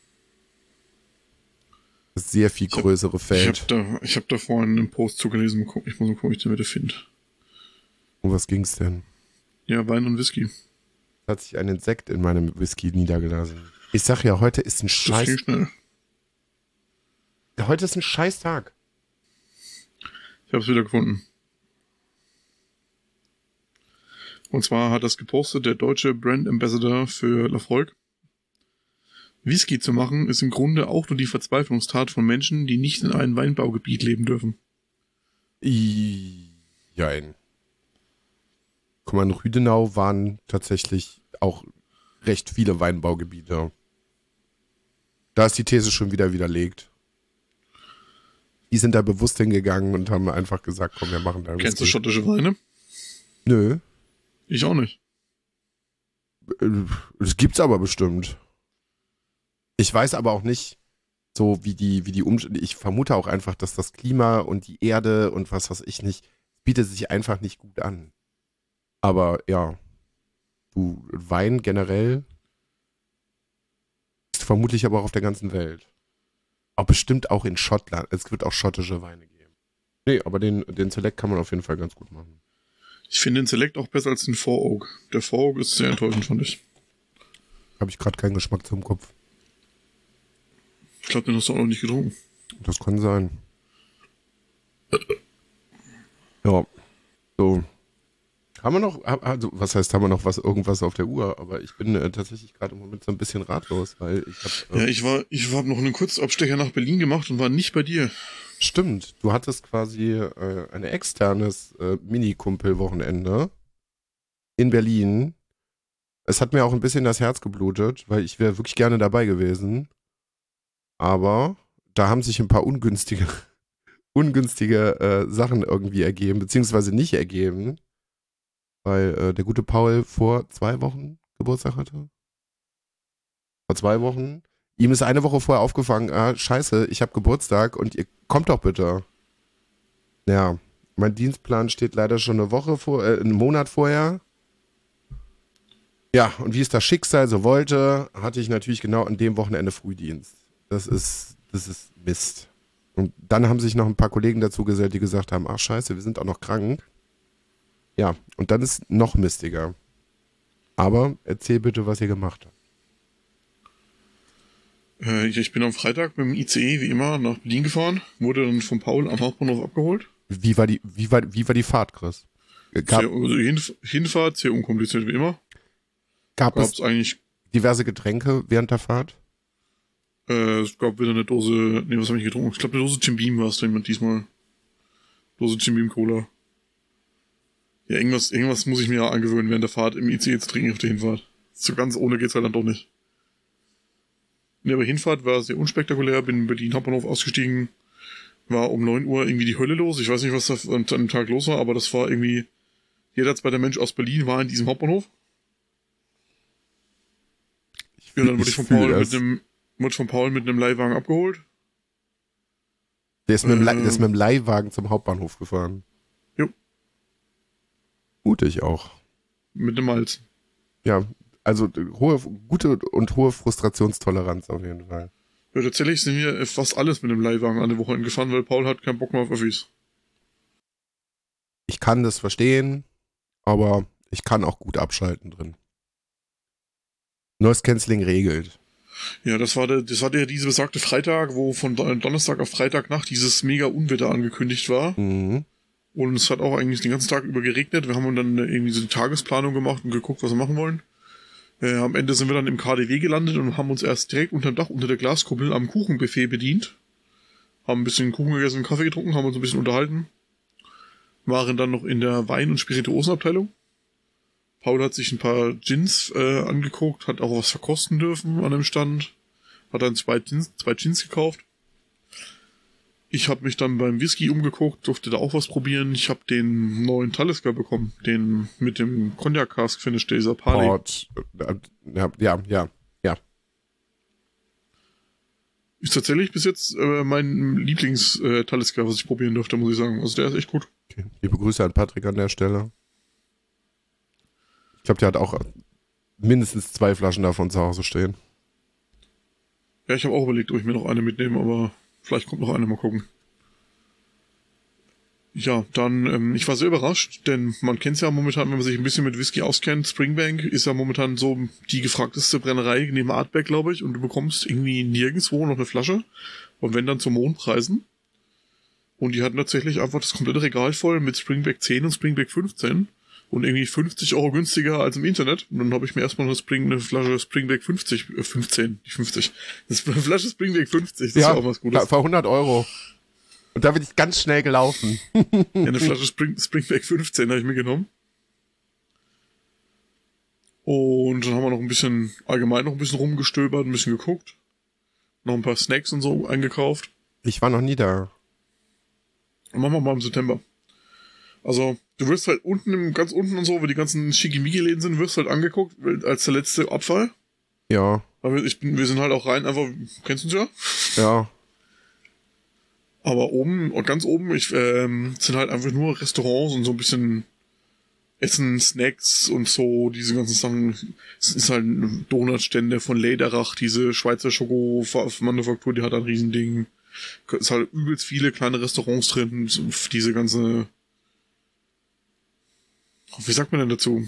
Das sehr viel größere Feld. Ich hab da vorhin einen Post zugelesen. Ich muss mal gucken, ob ich den wieder finde. Um was ging's denn? Ja, Wein und Whisky. Da hat sich ein Insekt in meinem Whisky niedergelassen. Ich sag ja, heute ist ein Scheiß. Das ging schnell. Heute ist ein Scheiß-Tag. Ich habe es wieder gefunden. Und zwar hat das gepostet der deutsche Brand Ambassador für Lafroig. Whisky zu machen ist im Grunde auch nur die Verzweiflungstat von Menschen, die nicht in einem Weinbaugebiet leben dürfen. Jein. Guck mal, in Rüdenau waren tatsächlich auch recht viele Weinbaugebiete. Da ist die These schon wieder widerlegt. Die sind da bewusst hingegangen und haben einfach gesagt, komm, wir machen da Whisky. Kennst du schottische Weine? Nö. Ich auch nicht. Das gibt's aber bestimmt. Ich weiß aber auch nicht, so wie die Umstände. Ich vermute auch einfach, dass das Klima und die Erde und was weiß ich nicht, bietet sich einfach nicht gut an. Aber ja, Wein generell ist vermutlich aber auch auf der ganzen Welt. Auch bestimmt auch in Schottland. Es wird auch schottische Weine geben. Nee, aber den Select kann man auf jeden Fall ganz gut machen. Ich finde den Select auch besser als den Four Oak. Der Four Oak ist sehr enttäuschend, fand ich. Habe ich gerade keinen Geschmack zum Kopf. Ich glaube, den hast du auch noch nicht getrunken. Das kann sein. Ja, so. Haben wir noch, also was heißt, haben wir noch irgendwas auf der Uhr? Aber ich bin tatsächlich gerade im Moment so ein bisschen ratlos, weil ich habe... Ja, ich hab noch einen Kurzabstecher nach Berlin gemacht und war nicht bei dir. Stimmt, du hattest quasi ein externes Mini-Kumpel-Wochenende in Berlin. Es hat mir auch ein bisschen das Herz geblutet, weil ich wäre wirklich gerne dabei gewesen. Aber da haben sich ein paar ungünstige Sachen irgendwie ergeben, beziehungsweise nicht ergeben, weil der gute Paul vor 2 Wochen Geburtstag hatte. Vor 2 Wochen. Ihm ist eine Woche vorher aufgefangen, scheiße, ich habe Geburtstag und ihr kommt doch bitte. Ja, mein Dienstplan steht leider schon einen Monat vorher. Ja, und wie es das Schicksal so wollte, hatte ich natürlich genau an dem Wochenende Frühdienst. Das ist Mist. Und dann haben sich noch ein paar Kollegen dazu gesellt, die gesagt haben, ach scheiße, wir sind auch noch krank. Ja, und dann ist noch mistiger. Aber erzähl bitte, was ihr gemacht habt. Ich bin am Freitag mit dem ICE, wie immer, nach Berlin gefahren, wurde dann von Paul am Hauptbahnhof abgeholt. Wie war die Fahrt, Chris? Hinfahrt, sehr unkompliziert wie immer. Gab es Gab's eigentlich diverse Getränke während der Fahrt? es gab wieder eine Dose, was habe ich getrunken? Ich glaube, eine Dose Jim Beam war es drin diesmal. Dose Jim Beam Cola. Ja, irgendwas muss ich mir ja angewöhnen, während der Fahrt im ICE zu trinken auf der Hinfahrt. So ganz ohne geht's halt dann doch nicht. Ja, aber Hinfahrt war sehr unspektakulär, bin in Berlin Hauptbahnhof ausgestiegen, war um 9 Uhr irgendwie die Hölle los. Ich weiß nicht, was da an dem Tag los war, aber das war irgendwie, jeder zweite Mensch aus Berlin war in diesem Hauptbahnhof. Ja, dann wurde ich von Paul mit einem Leihwagen abgeholt. Der ist mit dem Leihwagen zum Hauptbahnhof gefahren. Jo. Mutig auch. Mit einem Malz. Ja, also gute und hohe Frustrationstoleranz auf jeden Fall. Ja, tatsächlich sind wir fast alles mit dem Leihwagen an der Woche gefahren, weil Paul hat keinen Bock mehr auf Öffis. Ich kann das verstehen, aber ich kann auch gut abschalten drin. Noise Cancelling regelt. Ja, das war der diese besagte Freitag, wo von Donnerstag auf Freitagnacht dieses mega Unwetter angekündigt war. Mhm. Und es hat auch eigentlich den ganzen Tag über geregnet. Wir haben dann irgendwie so eine Tagesplanung gemacht und geguckt, was wir machen wollen. Am Ende sind wir dann im KaDeWe gelandet und haben uns erst direkt unterm Dach, unter der Glaskuppel, am Kuchenbuffet bedient. Haben ein bisschen Kuchen gegessen, Kaffee getrunken, haben uns ein bisschen unterhalten. Waren dann noch in der Wein- und Spirituosenabteilung. Paul hat sich ein paar Gins angeguckt, hat auch was verkosten dürfen an dem Stand. Hat dann zwei Gins gekauft. Ich habe mich dann beim Whisky umgeguckt, durfte da auch was probieren. Ich habe den neuen Talisker bekommen, den mit dem Cognac-Cask-Finish, dieser Parley. Ja. Ist tatsächlich bis jetzt mein Lieblings-Talisker, was ich probieren durfte, muss ich sagen. Also der ist echt gut. Okay. Liebe Grüße an Patrick an der Stelle. Ich glaube, der hat auch mindestens 2 Flaschen davon zu Hause stehen. Ja, ich habe auch überlegt, ob ich mir noch eine mitnehme, aber vielleicht kommt noch eine, mal gucken. Ja, dann, ich war sehr überrascht, denn man kennt es ja momentan, wenn man sich ein bisschen mit Whisky auskennt, Springbank ist ja momentan so die gefragteste Brennerei neben Artback, glaube ich, und du bekommst irgendwie nirgendwo noch eine Flasche, und wenn dann zu Mondpreisen. Und die hatten tatsächlich einfach das komplette Regal voll mit Springbank 10 und Springbank 15 und irgendwie 50 Euro günstiger als im Internet. Und dann habe ich mir erstmal eine Flasche Springbank 15, nicht 50. Das ist eine Flasche Springbank 50, das ist auch was Gutes. Für 100 Euro. Und da bin ich ganz schnell gelaufen. Ja, eine Flasche Springbank 15 habe ich mir genommen. Und dann haben wir noch allgemein noch ein bisschen rumgestöbert, ein bisschen geguckt. Noch ein paar Snacks und so eingekauft. Ich war noch nie da. Und machen wir mal im September. Also, du wirst halt ganz unten und so, wo die ganzen Schickimicki-Läden sind, wirst halt angeguckt, als der letzte Abfall. Ja. Aber wir sind halt auch rein, einfach, kennst du uns ja? Ja. Aber ganz oben, sind halt einfach nur Restaurants und so ein bisschen Essen, Snacks und so, diese ganzen Sachen. Es ist halt Donutstände von Lederach, diese Schweizer Schoko-Manufaktur, die hat ein Riesending. Es ist halt übelst viele kleine Restaurants drin, diese ganze, wie sagt man denn dazu?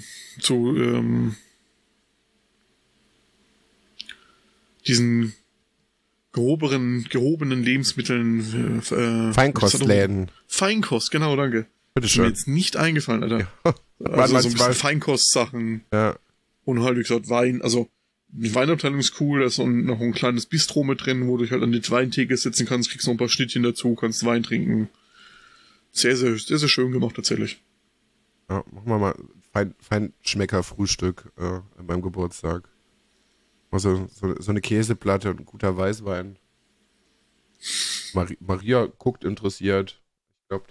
Diesen gehobenen Lebensmitteln. Feinkostläden. Feinkost, genau, danke. Bitteschön. Ist mir jetzt nicht eingefallen, Alter. Ja. Also so ein bisschen Feinkostsachen. Ja. Und halt, wie gesagt, Wein. Also, die Weinabteilung ist cool. Da ist noch ein kleines Bistro mit drin, wo du dich halt an die Weintheke sitzen kannst, kriegst noch ein paar Schnittchen dazu, kannst Wein trinken. Sehr, sehr, sehr, sehr schön gemacht, tatsächlich. Ja, machen wir mal Feinschmecker-Frühstück beim Geburtstag. Also so eine Käseplatte und ein guter Weißwein. Maria guckt interessiert. Ich glaube,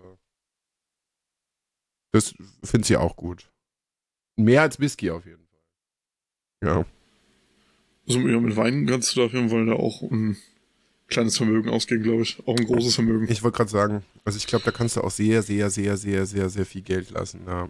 das findet sie auch gut. Mehr als Whisky auf jeden Fall. Ja. Also ja, mit Wein kannst du da auf jeden Fall da auch ein kleines Vermögen ausgeben, glaube ich. Auch ein großes Vermögen. Ich wollte gerade sagen, also ich glaube, da kannst du auch sehr, sehr, sehr, sehr, sehr, sehr viel Geld lassen. Ja,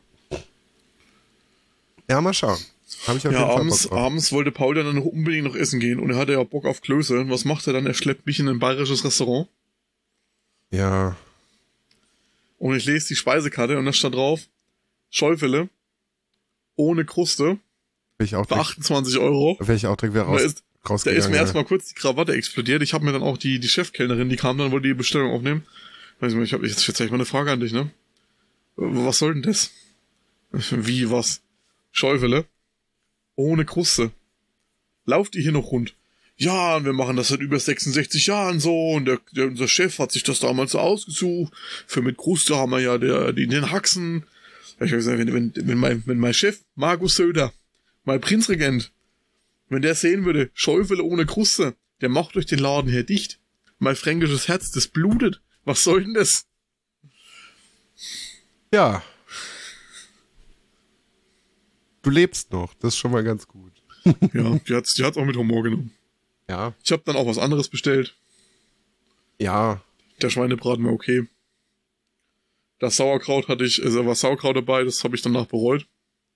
ja, mal schauen. Habe ich auf jeden Fall Bock drauf. Abends wollte Paul dann noch unbedingt noch essen gehen und er hatte ja Bock auf Klöße. Und was macht er dann? Er schleppt mich in ein bayerisches Restaurant. Ja. Und ich lese die Speisekarte und da stand drauf, Scheufele, ohne Kruste, für 28 Euro. Wäre ich auch direkt wieder rausgegangen. Da ist mir erstmal kurz die Krawatte explodiert. Ich habe mir dann auch die Chefkellnerin, die kam dann, wollte die Bestellung aufnehmen. Also ich habe jetzt mal eine Frage an dich, ne? Was soll denn das? Wie, was? Scheufele, ohne Kruste. Lauft ihr hier noch rund? Ja, und wir machen das seit über 66 Jahren so und unser Chef hat sich das damals so ausgesucht. Für mit Kruste haben wir ja den Haxen. Ich habe gesagt, wenn mein Chef, Markus Söder, mein Prinzregent, wenn der sehen würde, Scheufele ohne Kruste, der macht euch den Laden hier dicht. Mein fränkisches Herz, das blutet. Was soll denn das? Ja. Du lebst noch, das ist schon mal ganz gut. Ja, die hat's auch mit Humor genommen. Ja. Ich habe dann auch was anderes bestellt. Ja. Der Schweinebraten war okay. Das Sauerkraut war Sauerkraut dabei, das habe ich danach bereut.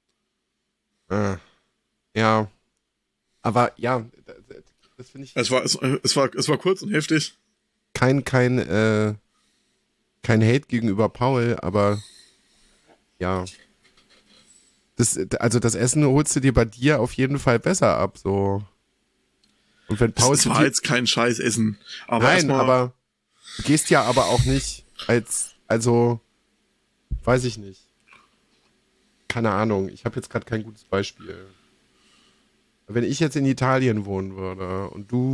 Ja. Aber ja, das finde ich. Es war kurz und heftig. Kein Hate gegenüber Paul, aber ja. Das Essen holst du dir bei dir auf jeden Fall besser ab, so. Und wenn Paul es war jetzt kein Scheißessen. Nein, aber du gehst ja aber auch nicht weiß ich nicht. Keine Ahnung, ich habe jetzt gerade kein gutes Beispiel. Wenn ich jetzt in Italien wohnen würde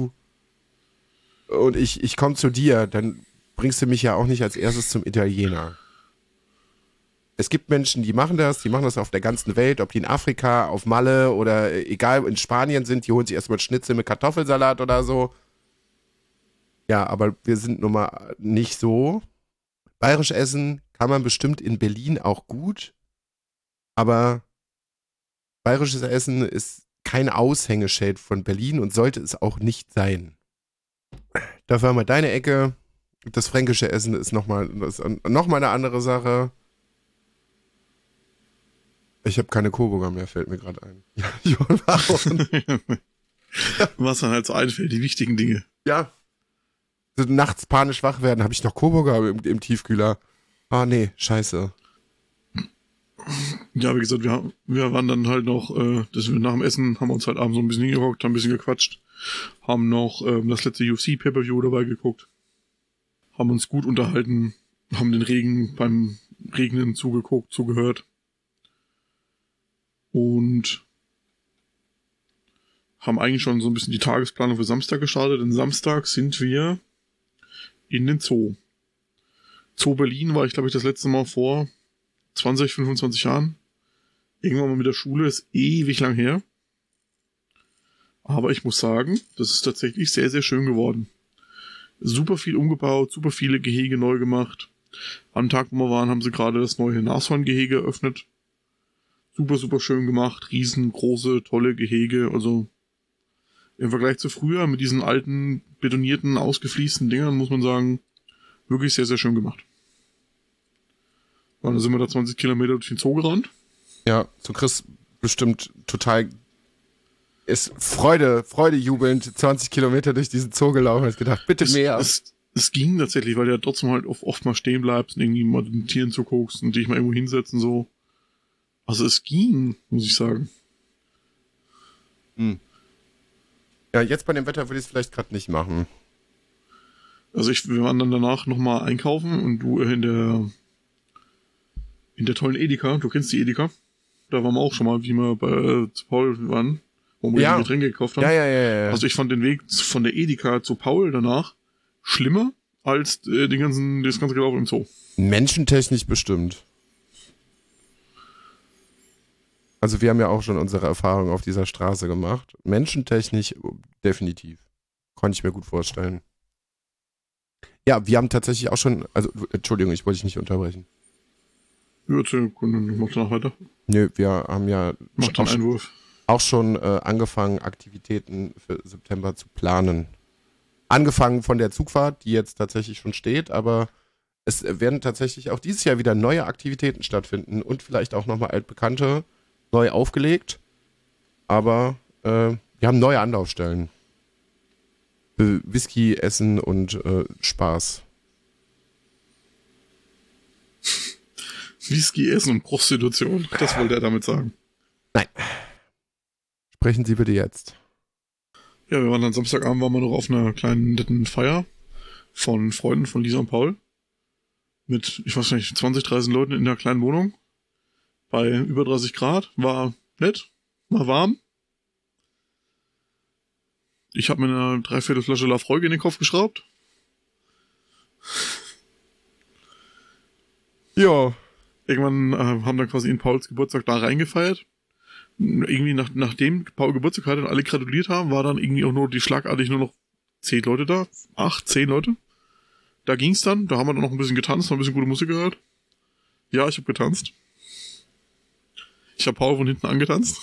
und ich komme zu dir, dann bringst du mich ja auch nicht als erstes zum Italiener. Es gibt Menschen, die machen das auf der ganzen Welt, ob die in Afrika, auf Malle oder egal, in Spanien sind, die holen sich erstmal Schnitzel mit Kartoffelsalat oder so. Ja, aber wir sind nun mal nicht so. Bayerisch essen kann man bestimmt in Berlin auch gut, aber bayerisches Essen ist kein Aushängeschild von Berlin und sollte es auch nicht sein. Dafür haben wir deine Ecke. Das fränkische Essen ist nochmal eine andere Sache. Ich habe keine Coburger mehr, fällt mir gerade ein. Was dann halt so einfällt, die wichtigen Dinge. Ja. So nachts panisch wach werden, habe ich noch Coburger im Tiefkühler. Ah, nee, scheiße. Ja, wie gesagt, wir waren dann halt noch, nach dem Essen haben wir uns halt abends so ein bisschen hingehockt, haben ein bisschen gequatscht, haben noch das letzte UFC-Pay-Per-View dabei geguckt, haben uns gut unterhalten, haben den Regen beim Regnen zugehört und haben eigentlich schon so ein bisschen die Tagesplanung für Samstag gestartet, denn Samstag sind wir in den Zoo. Zoo Berlin war ich, glaube ich, das letzte Mal vor 20, 25 Jahren. Irgendwann mal mit der Schule, ist ewig lang her. Aber ich muss sagen, das ist tatsächlich sehr, sehr schön geworden. Super viel umgebaut, super viele Gehege neu gemacht. Am Tag, wo wir waren, haben sie gerade das neue Nashorngehege eröffnet. Super, super schön gemacht. Riesengroße, tolle Gehege. Also im Vergleich zu früher mit diesen alten, betonierten, ausgefließten Dingern, muss man sagen, wirklich sehr, sehr schön gemacht. Und dann sind wir da 20 Kilometer durch den Zoo gerannt. Ja, so Chris bestimmt total ist Freude jubelnd 20 Kilometer durch diesen Zoo gelaufen und hat gedacht, bitte mehr. Es ging tatsächlich, weil du ja trotzdem halt oft mal stehen bleibst und irgendwie mal den Tieren zuguckst und dich mal irgendwo hinsetzen so. Also es ging, muss ich sagen. Ja, jetzt bei dem Wetter würde ich es vielleicht gerade nicht machen. Also wir waren dann danach nochmal einkaufen und du in der tollen Edeka, du kennst die Edeka, da waren wir auch schon mal, wie wir zu Paul waren, wo wir die Getränke gekauft haben. Ja. Also ich fand den Weg von der Edeka zu Paul danach schlimmer als das ganze Gelauf im Zoo. Menschentechnisch bestimmt. Also wir haben ja auch schon unsere Erfahrungen auf dieser Straße gemacht. Menschentechnisch definitiv. Konnte ich mir gut vorstellen. Ja, wir haben tatsächlich auch schon, also Entschuldigung, ich wollte dich nicht unterbrechen. Ja, mach danach weiter. Nö, wir haben ja Mach den Einwurf. auch schon angefangen, Aktivitäten für September zu planen. Angefangen von der Zugfahrt, die jetzt tatsächlich schon steht, aber es werden tatsächlich auch dieses Jahr wieder neue Aktivitäten stattfinden und vielleicht auch nochmal altbekannte neu aufgelegt. Aber wir haben neue Anlaufstellen. Für Whisky, Essen und Spaß. Whisky, Essen und Prostitution. Das wollte er damit sagen. Nein. Sprechen Sie bitte jetzt. Ja, wir waren dann Samstagabend, waren wir noch auf einer kleinen netten Feier von Freunden von Lisa und Paul. Mit, ich weiß nicht, 20, 30 Leuten in der kleinen Wohnung. Bei über 30 Grad. War nett. War warm. Ich habe mir eine Dreiviertelflasche Lafroig in den Kopf geschraubt. Ja. Irgendwann haben dann quasi in Pauls Geburtstag da reingefeiert. Irgendwie nachdem Paul Geburtstag hatte und alle gratuliert haben, war dann irgendwie auch nur schlagartig nur noch 10 Leute da. 8, 10 Leute. Da ging's dann. Da haben wir dann noch ein bisschen getanzt, noch ein bisschen gute Musik gehört. Ja, ich habe getanzt. Ich habe Paul von hinten angetanzt.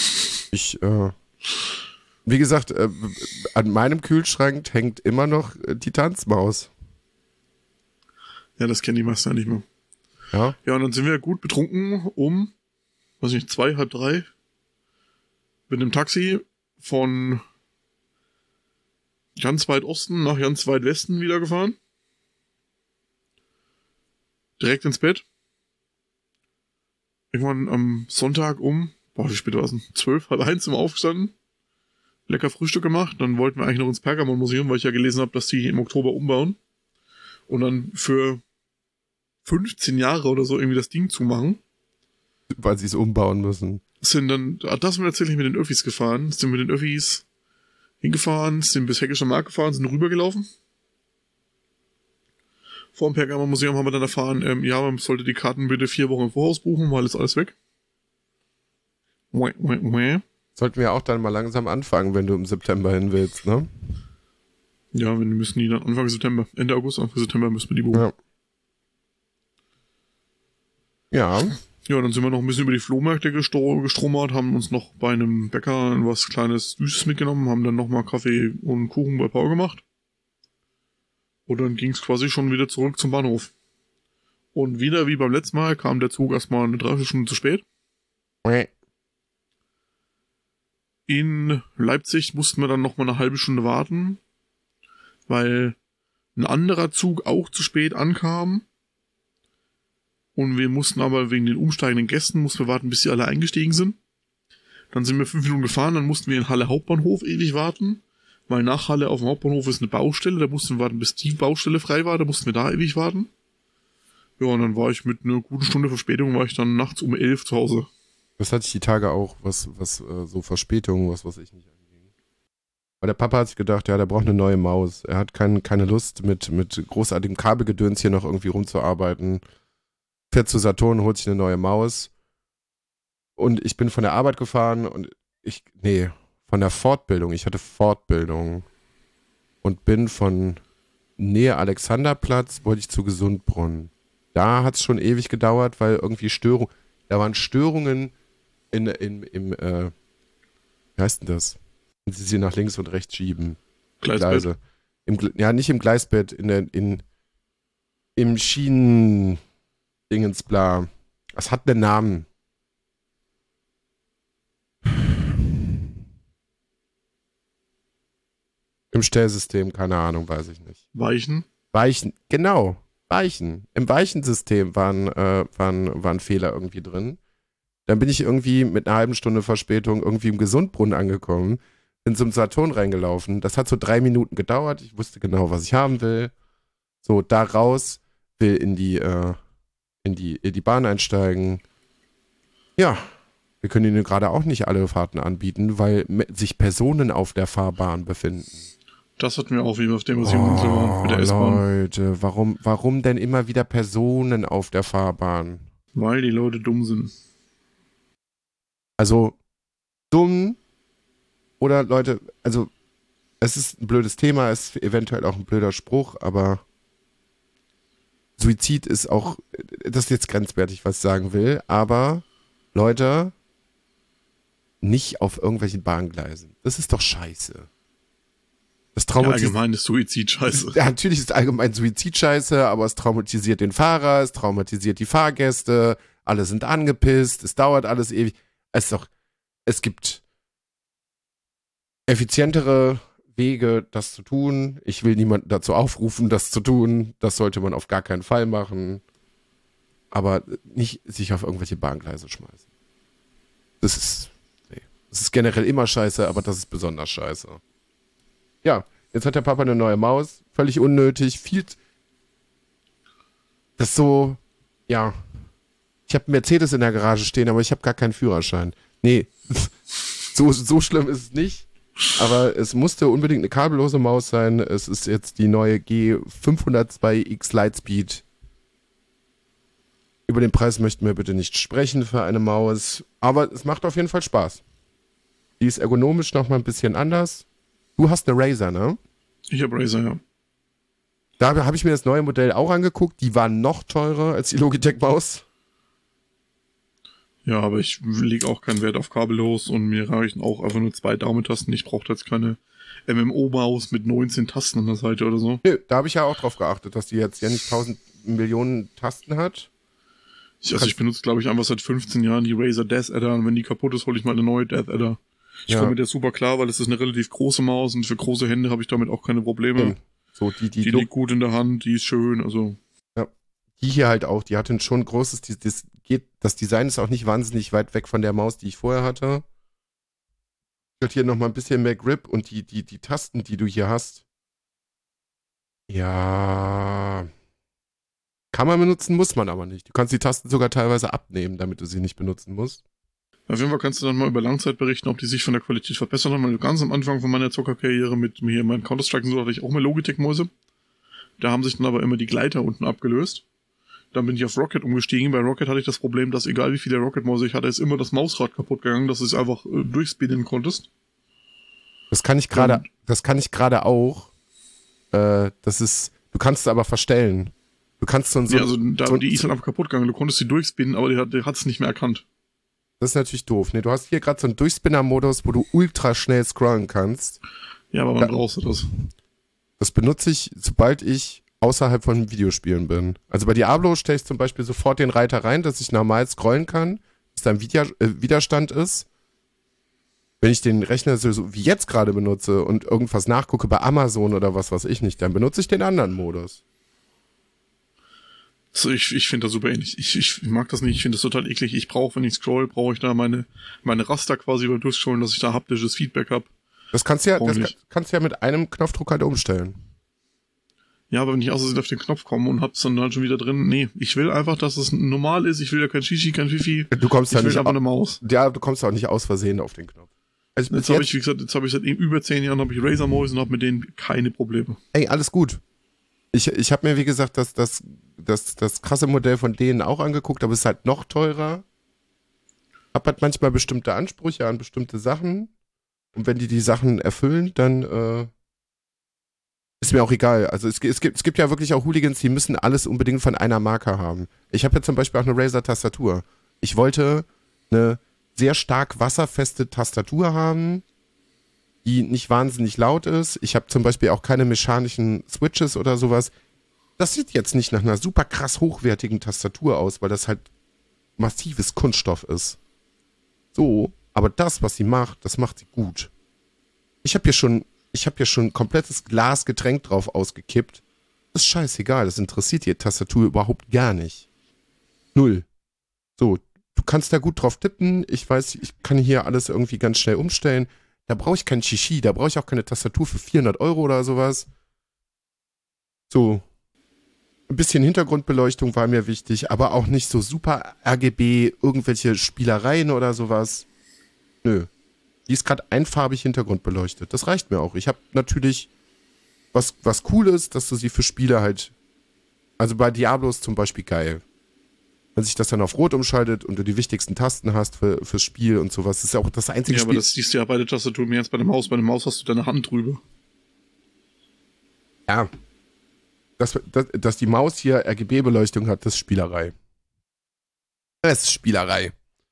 Wie gesagt, an meinem Kühlschrank hängt immer noch die Tanzmaus. Ja, das kennen die meisten ja nicht mehr. Ja. Ja, und dann sind wir gut betrunken um, weiß nicht, 2, halb 3 mit einem Taxi von ganz weit Osten nach ganz weit Westen wieder gefahren. Direkt ins Bett. Irgendwann am Sonntag wie spät war es denn? 12, halb 1 sind wir aufgestanden. Lecker Frühstück gemacht. Dann wollten wir eigentlich noch ins Pergamon-Museum, weil ich ja gelesen habe, dass die im Oktober umbauen. Und dann für 15 Jahre oder so irgendwie das Ding zumachen. Weil sie es umbauen müssen. Das sind wir tatsächlich mit den Öffis gefahren. Sind mit den Öffis hingefahren, sind bis Heckischer Markt gefahren, sind rübergelaufen. Vor dem Pergamon-Museum haben wir dann erfahren, man sollte die Karten bitte 4 Wochen im Voraus buchen, weil ist alles weg. Sollten wir auch dann mal langsam anfangen, wenn du im September hin willst, ne? Ja, wir müssen die dann Anfang September, Ende August, Anfang September müssen wir die buchen. Ja. Ja, dann sind wir noch ein bisschen über die Flohmärkte gestromert, haben uns noch bei einem Bäcker was kleines Süßes mitgenommen, haben dann nochmal Kaffee und Kuchen bei Paul gemacht. Und dann ging es quasi schon wieder zurück zum Bahnhof. Und wieder wie beim letzten Mal kam der Zug erstmal eine Dreiviertelstunde zu spät. In Leipzig mussten wir dann nochmal eine halbe Stunde warten, weil ein anderer Zug auch zu spät ankam. Und wir mussten aber wegen den umsteigenden Gästen warten, bis sie alle eingestiegen sind. Dann sind wir 5 Minuten gefahren, dann mussten wir in Halle Hauptbahnhof ewig warten, weil nach Halle auf dem Hauptbahnhof ist eine Baustelle, da mussten wir warten, bis die Baustelle frei war, da mussten wir da ewig warten. Ja, und dann war ich mit einer guten Stunde Verspätung, war ich dann nachts um 11 zu Hause. Das hatte ich die Tage auch, was so Verspätungen, was ich nicht anging. Aber der Papa hat sich gedacht, ja, der braucht eine neue Maus. Er hat keine Lust, mit großartigem Kabelgedöns hier noch irgendwie rumzuarbeiten. Fährt zu Saturn, holt sich eine neue Maus. Und ich bin von der Arbeit gefahren und von der Fortbildung. Ich hatte Fortbildung. Und bin von Nähe Alexanderplatz, wollte ich zu Gesundbrunnen. Da hat es schon ewig gedauert, weil irgendwie da waren Störungen wie heißt denn das? Wenn sie nach links und rechts schieben. Gleisbett. Nicht im Gleisbett, im Schienen-Dingens, bla. Das hat einen Namen. Im Stellsystem, keine Ahnung, weiß ich nicht. Weichen, genau. Weichen. Im Weichensystem waren Fehler irgendwie drin. Dann bin ich irgendwie mit einer halben Stunde Verspätung irgendwie im Gesundbrunnen angekommen, bin zum Saturn reingelaufen. Das hat so 3 Minuten gedauert. Ich wusste genau, was ich haben will. So, da raus, will in die Bahn einsteigen. Ja, wir können Ihnen gerade auch nicht alle Fahrten anbieten, weil sich Personen auf der Fahrbahn befinden. Das hatten wir auch, wie wir auf der Museumsinsel waren, mit der S-Bahn. Leute, warum denn immer wieder Personen auf der Fahrbahn? Weil die Leute dumm sind. Also, dumm oder Leute, also, es ist ein blödes Thema, es ist eventuell auch ein blöder Spruch, aber Suizid ist auch, das ist jetzt grenzwertig, was ich sagen will, aber Leute, nicht auf irgendwelchen Bahngleisen. Das ist doch scheiße. Das allgemein ist Suizid scheiße. Ja, natürlich ist allgemein Suizid scheiße, aber es traumatisiert den Fahrer, es traumatisiert die Fahrgäste, alle sind angepisst, es dauert alles ewig. Es gibt effizientere Wege, das zu tun. Ich will niemanden dazu aufrufen, das zu tun. Das sollte man auf gar keinen Fall machen. Aber nicht sich auf irgendwelche Bahngleise schmeißen. Das ist generell immer scheiße, aber das ist besonders scheiße. Ja, jetzt hat der Papa eine neue Maus. Völlig unnötig. Das ist so, ja. Ich habe einen Mercedes in der Garage stehen, aber ich habe gar keinen Führerschein. Nee, so schlimm ist es nicht. Aber es musste unbedingt eine kabellose Maus sein. Es ist jetzt die neue G502X Lightspeed. Über den Preis möchten wir bitte nicht sprechen für eine Maus. Aber es macht auf jeden Fall Spaß. Die ist ergonomisch nochmal ein bisschen anders. Du hast eine Razer, ne? Ich habe Razer, ja. Da habe ich mir das neue Modell auch angeguckt. Die war noch teurer als die Logitech-Maus. Ja, aber ich lege auch keinen Wert auf kabellos und mir reichen auch einfach nur 2 Daumentasten. Ich brauche jetzt keine MMO-Maus mit 19 Tasten an der Seite oder so. Nö, da habe ich ja auch drauf geachtet, dass die jetzt ja nicht 1000 Millionen Tasten hat. Ich benutze, glaube ich, einfach seit 15 Jahren die Razer Death Adder und wenn die kaputt ist, hole ich mal eine neue Death Adder. Ich komme mit der super klar, weil es ist eine relativ große Maus und für große Hände habe ich damit auch keine Probleme. So, die liegt gut in der Hand, die ist schön, also. Ja, die hier halt auch, die hatte schon ein großes, das Design ist auch nicht wahnsinnig weit weg von der Maus, die ich vorher hatte. Die hat hier nochmal ein bisschen mehr Grip und die Tasten, die du hier hast. Ja, kann man benutzen, muss man aber nicht. Du kannst die Tasten sogar teilweise abnehmen, damit du sie nicht benutzen musst. Auf jeden Fall kannst du dann mal über Langzeit berichten, ob die sich von der Qualität verbessert haben. Weil ganz am Anfang von meiner Zockerkarriere mit mir meinen Counter-Strike und so hatte ich auch mal Logitech-Mäuse. Da haben sich dann aber immer die Gleiter unten abgelöst. Dann bin ich auf Rocket umgestiegen. Bei Rocket hatte ich das Problem, dass egal wie viele Rocket-Mäuse ich hatte, ist immer das Mausrad kaputt gegangen, dass du es einfach durchspinnen konntest. Das kann ich gerade auch. Du kannst es aber verstellen. Du kannst die ist dann einfach kaputt gegangen. Du konntest sie durchspinnen, aber die hat es nicht mehr erkannt. Das ist natürlich doof. Nee, du hast hier gerade so einen Durchspinner-Modus, wo du ultra schnell scrollen kannst. Ja, aber wann brauchst du das? Das benutze ich, sobald ich außerhalb von Videospielen bin. Also bei Diablo stelle ich zum Beispiel sofort den Reiter rein, dass ich normal scrollen kann, bis da ein Widerstand ist. Wenn ich den Rechner so wie jetzt gerade benutze und irgendwas nachgucke bei Amazon oder was weiß ich nicht, dann benutze ich den anderen Modus. So, ich finde das super ähnlich. Ich mag das nicht, ich finde das total eklig. Wenn ich scroll, brauche ich da meine Raster quasi beim Durchscrollen, dass ich da haptisches Feedback habe. Das kannst du ja mit einem Knopfdruck halt umstellen. Ja, aber wenn ich außersehen auf den Knopf komme und hab's dann halt schon wieder drin, nee, ich will einfach, dass es normal ist, ich will ja kein Shishi, kein Fifi. Du kommst ich will einfach eine Maus. Ja, du kommst auch nicht aus Versehen auf den Knopf. Also jetzt habe ich seit über 10 Jahren Razer-Mäuse und habe mit denen keine Probleme. Ey, alles gut. Ich habe mir, wie gesagt, das krasse Modell von denen auch angeguckt, aber es ist halt noch teurer. Hab halt manchmal bestimmte Ansprüche an bestimmte Sachen. Und wenn die Sachen erfüllen, dann ist mir auch egal. Also es gibt ja wirklich auch Hooligans, die müssen alles unbedingt von einer Marke haben. Ich habe ja zum Beispiel auch eine Razer-Tastatur. Ich wollte eine sehr stark wasserfeste Tastatur haben, die nicht wahnsinnig laut ist. Ich habe zum Beispiel auch keine mechanischen Switches oder sowas. Das sieht jetzt nicht nach einer super krass hochwertigen Tastatur aus, weil das halt massives Kunststoff ist. So, aber das, was sie macht, das macht sie gut. Ich habe hier schon ein komplettes Glas Getränk drauf ausgekippt. Das ist scheißegal, das interessiert die Tastatur überhaupt gar nicht. Null. So, du kannst da gut drauf tippen. Ich weiß, ich kann hier alles irgendwie ganz schnell umstellen. Da brauche ich kein Shishi, da brauche ich auch keine Tastatur für 400 € oder sowas. So, ein bisschen Hintergrundbeleuchtung war mir wichtig, aber auch nicht so super RGB, irgendwelche Spielereien oder sowas. Nö. Die ist gerade einfarbig hintergrundbeleuchtet. Das reicht mir auch. Ich habe natürlich was Cooles, dass du sie für Spiele halt. Also bei Diablo ist zum Beispiel geil. Wenn sich das dann auf Rot umschaltet und du die wichtigsten Tasten hast fürs Spiel und sowas, das ist ja auch das einzige Spiel. Ja, aber das siehst du ja bei der Tastatur mehr als bei der Maus. Bei der Maus hast du deine Hand drüber. Ja. Dass die Maus hier RGB-Beleuchtung hat, das ist Spielerei. Das ist Spielerei.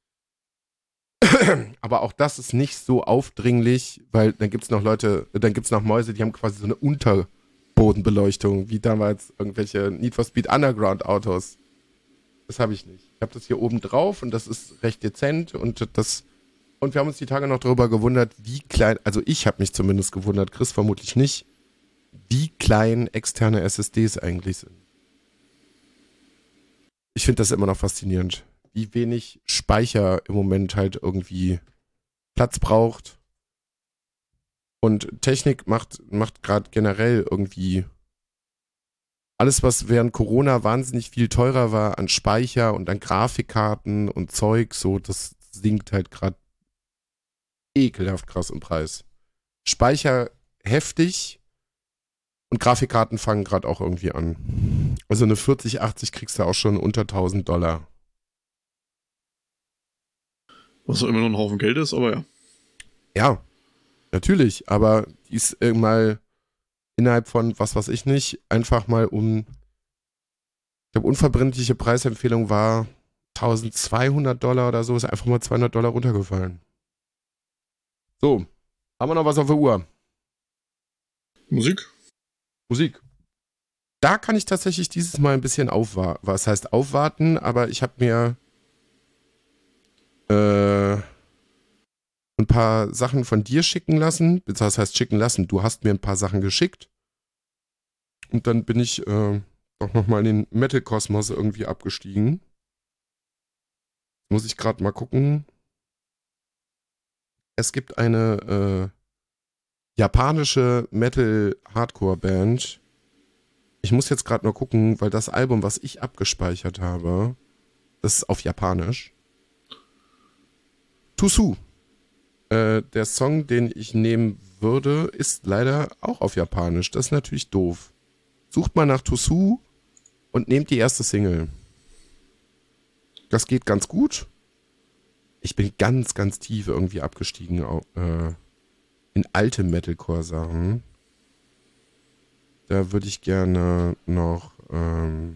Aber auch das ist nicht so aufdringlich, weil dann gibt es noch Mäuse, die haben quasi so eine Unterbodenbeleuchtung, wie damals irgendwelche Need for Speed Underground Autos. Das habe ich nicht. Ich habe das hier oben drauf und das ist recht dezent und wir haben uns die Tage noch darüber gewundert, wie klein, also ich habe mich zumindest gewundert, Chris vermutlich nicht, wie klein externe SSDs eigentlich sind. Ich finde das immer noch faszinierend, wie wenig Speicher im Moment halt irgendwie Platz braucht. Und Technik macht gerade generell irgendwie alles, was während Corona wahnsinnig viel teurer war an Speicher und an Grafikkarten und Zeug, so, das sinkt halt gerade ekelhaft krass im Preis. Speicher heftig und Grafikkarten fangen gerade auch irgendwie an. Also eine 4080 kriegst du auch schon unter $1.000. Was auch immer noch ein Haufen Geld ist, aber ja. Ja, natürlich, aber die ist mal innerhalb von, was weiß ich nicht, einfach mal ich glaube, unverbindliche Preisempfehlung war $1.200 oder so, ist einfach mal $200 runtergefallen. So, haben wir noch was auf der Uhr? Musik. Da kann ich tatsächlich dieses Mal ein bisschen aufwarten, aber ich habe mir ein paar Sachen von dir schicken lassen. Das heißt schicken lassen, du hast mir ein paar Sachen geschickt. Und dann bin ich doch nochmal in den Metal-Kosmos irgendwie abgestiegen. Muss ich gerade mal gucken. Es gibt eine japanische Metal-Hardcore-Band. Ich muss jetzt gerade mal gucken, weil das Album, was ich abgespeichert habe, das ist auf Japanisch. Tusu. Der Song, den ich nehmen würde, ist leider auch auf Japanisch. Das ist natürlich doof. Sucht mal nach Tusu und nehmt die erste Single. Das geht ganz gut. Ich bin ganz, ganz tief irgendwie abgestiegen in alte Metalcore-Sachen. Da würde ich gerne noch von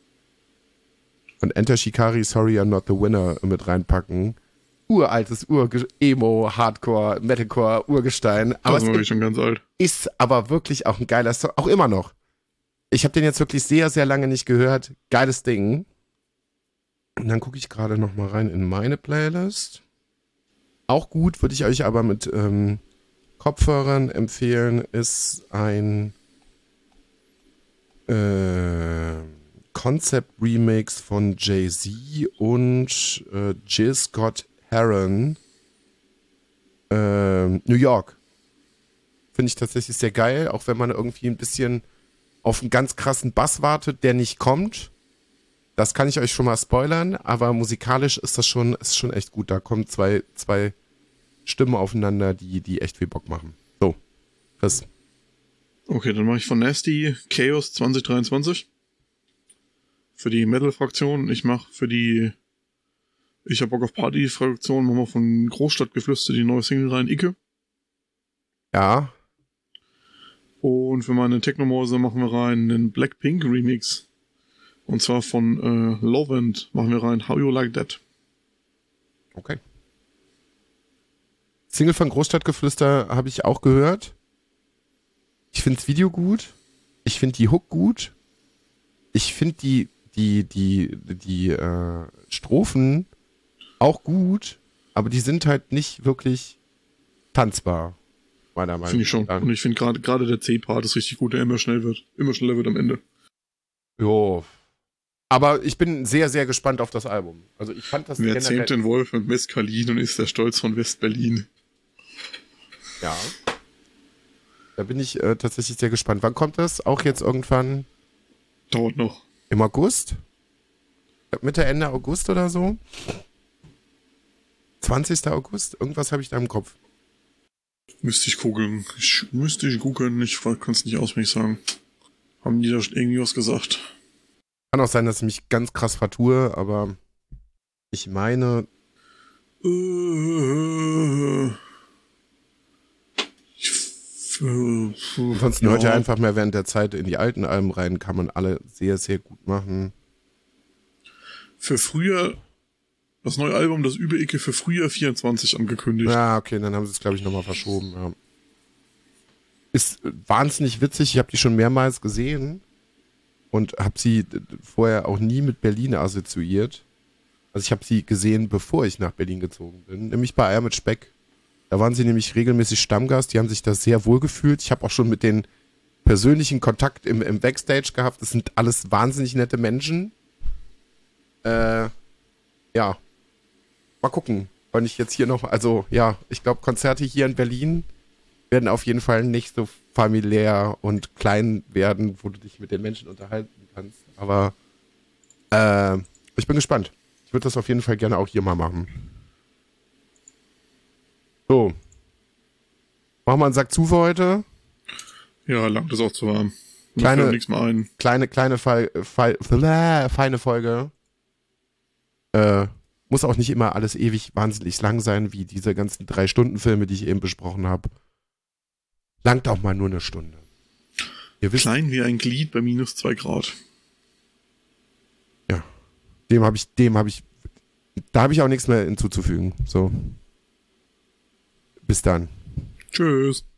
Enter Shikari, Sorry I'm Not the Winner mit reinpacken. Uraltes Emo, Hardcore, Metalcore, Urgestein. Aber das ist wirklich schon ganz alt. Ist aber wirklich auch ein geiler Song. Auch immer noch. Ich habe den jetzt wirklich sehr, sehr lange nicht gehört. Geiles Ding. Und dann gucke ich gerade noch mal rein in meine Playlist. Auch gut, würde ich euch aber mit Kopfhörern empfehlen, ist ein Concept-Remix von Jay-Z und Jill Scott Heron. New York. Finde ich tatsächlich sehr geil, auch wenn man irgendwie ein bisschen auf einen ganz krassen Bass wartet, der nicht kommt. Das kann ich euch schon mal spoilern, aber musikalisch ist das schon echt gut. Da kommen zwei Stimmen aufeinander, die echt viel Bock machen. So, Chris. Okay, dann mache ich von Nasty Chaos 2023. Für die Metal-Fraktion. Ich mache für die Ich hab Bock auf Party-Fraktion, machen wir von Großstadtgeflüster die neue Single rein, Icke. Ja. Und für meine Technomause machen wir rein einen Blackpink-Remix. Und zwar von Lovend machen wir rein How You Like That. Okay. Single von Großstadtgeflüster habe ich auch gehört. Ich finde das Video gut. Ich finde die Hook gut. Ich finde die Strophen auch gut, aber die sind halt nicht wirklich tanzbar, meiner Meinung nach. Finde ich schon. Und ich finde gerade der C-Part ist richtig gut, der immer schneller wird am Ende. Jo. Aber ich bin sehr, sehr gespannt auf das Album. Also ich fand das Wer zähmt den Wolf mit Mescalin und ist der Stolz von West-Berlin? Ja. Da bin ich tatsächlich sehr gespannt. Wann kommt das? Auch jetzt irgendwann? Dauert noch. Im August? Mitte, Ende August oder so? 20. August? Irgendwas habe ich da im Kopf. Müsste ich googeln. Ich kann es nicht auswendig sagen. Haben die da schon irgendwie was gesagt? Kann auch sein, dass ich mich ganz krass vertue, aber ich meine... Ich Ansonsten hört ihr einfach mehr während der Zeit in die alten Alben rein, kann man alle sehr, sehr gut machen. Für früher, das neue Album, das Übericke für Frühjahr 24 angekündigt. Ja, okay, dann haben sie es, glaube ich, nochmal verschoben. Ja. Ist wahnsinnig witzig, ich habe die schon mehrmals gesehen und habe sie vorher auch nie mit Berlin assoziiert. Also ich habe sie gesehen, bevor ich nach Berlin gezogen bin, nämlich bei Eier mit Speck. Da waren sie nämlich regelmäßig Stammgast, die haben sich da sehr wohl gefühlt. Ich habe auch schon mit denen persönlichen Kontakt im Backstage gehabt. Das sind alles wahnsinnig nette Menschen. Ja. Mal gucken, wann ich jetzt hier noch, also ja, ich glaube Konzerte hier in Berlin werden auf jeden Fall nicht so familiär und klein werden, wo du dich mit den Menschen unterhalten kannst. Aber ich bin gespannt. Ich würde das auf jeden Fall gerne auch hier mal machen. So. Machen wir einen Sack zu für heute. Ja, lang das auch zu warm. Kleine feine Folge. Muss auch nicht immer alles ewig wahnsinnig lang sein, wie diese ganzen 3-Stunden-Filme, die ich eben besprochen habe. Langt auch mal nur eine Stunde. Ihr wisst, klein wie ein Glied bei minus 2 Grad. Ja. Da habe ich auch nichts mehr hinzuzufügen. So. Bis dann. Tschüss.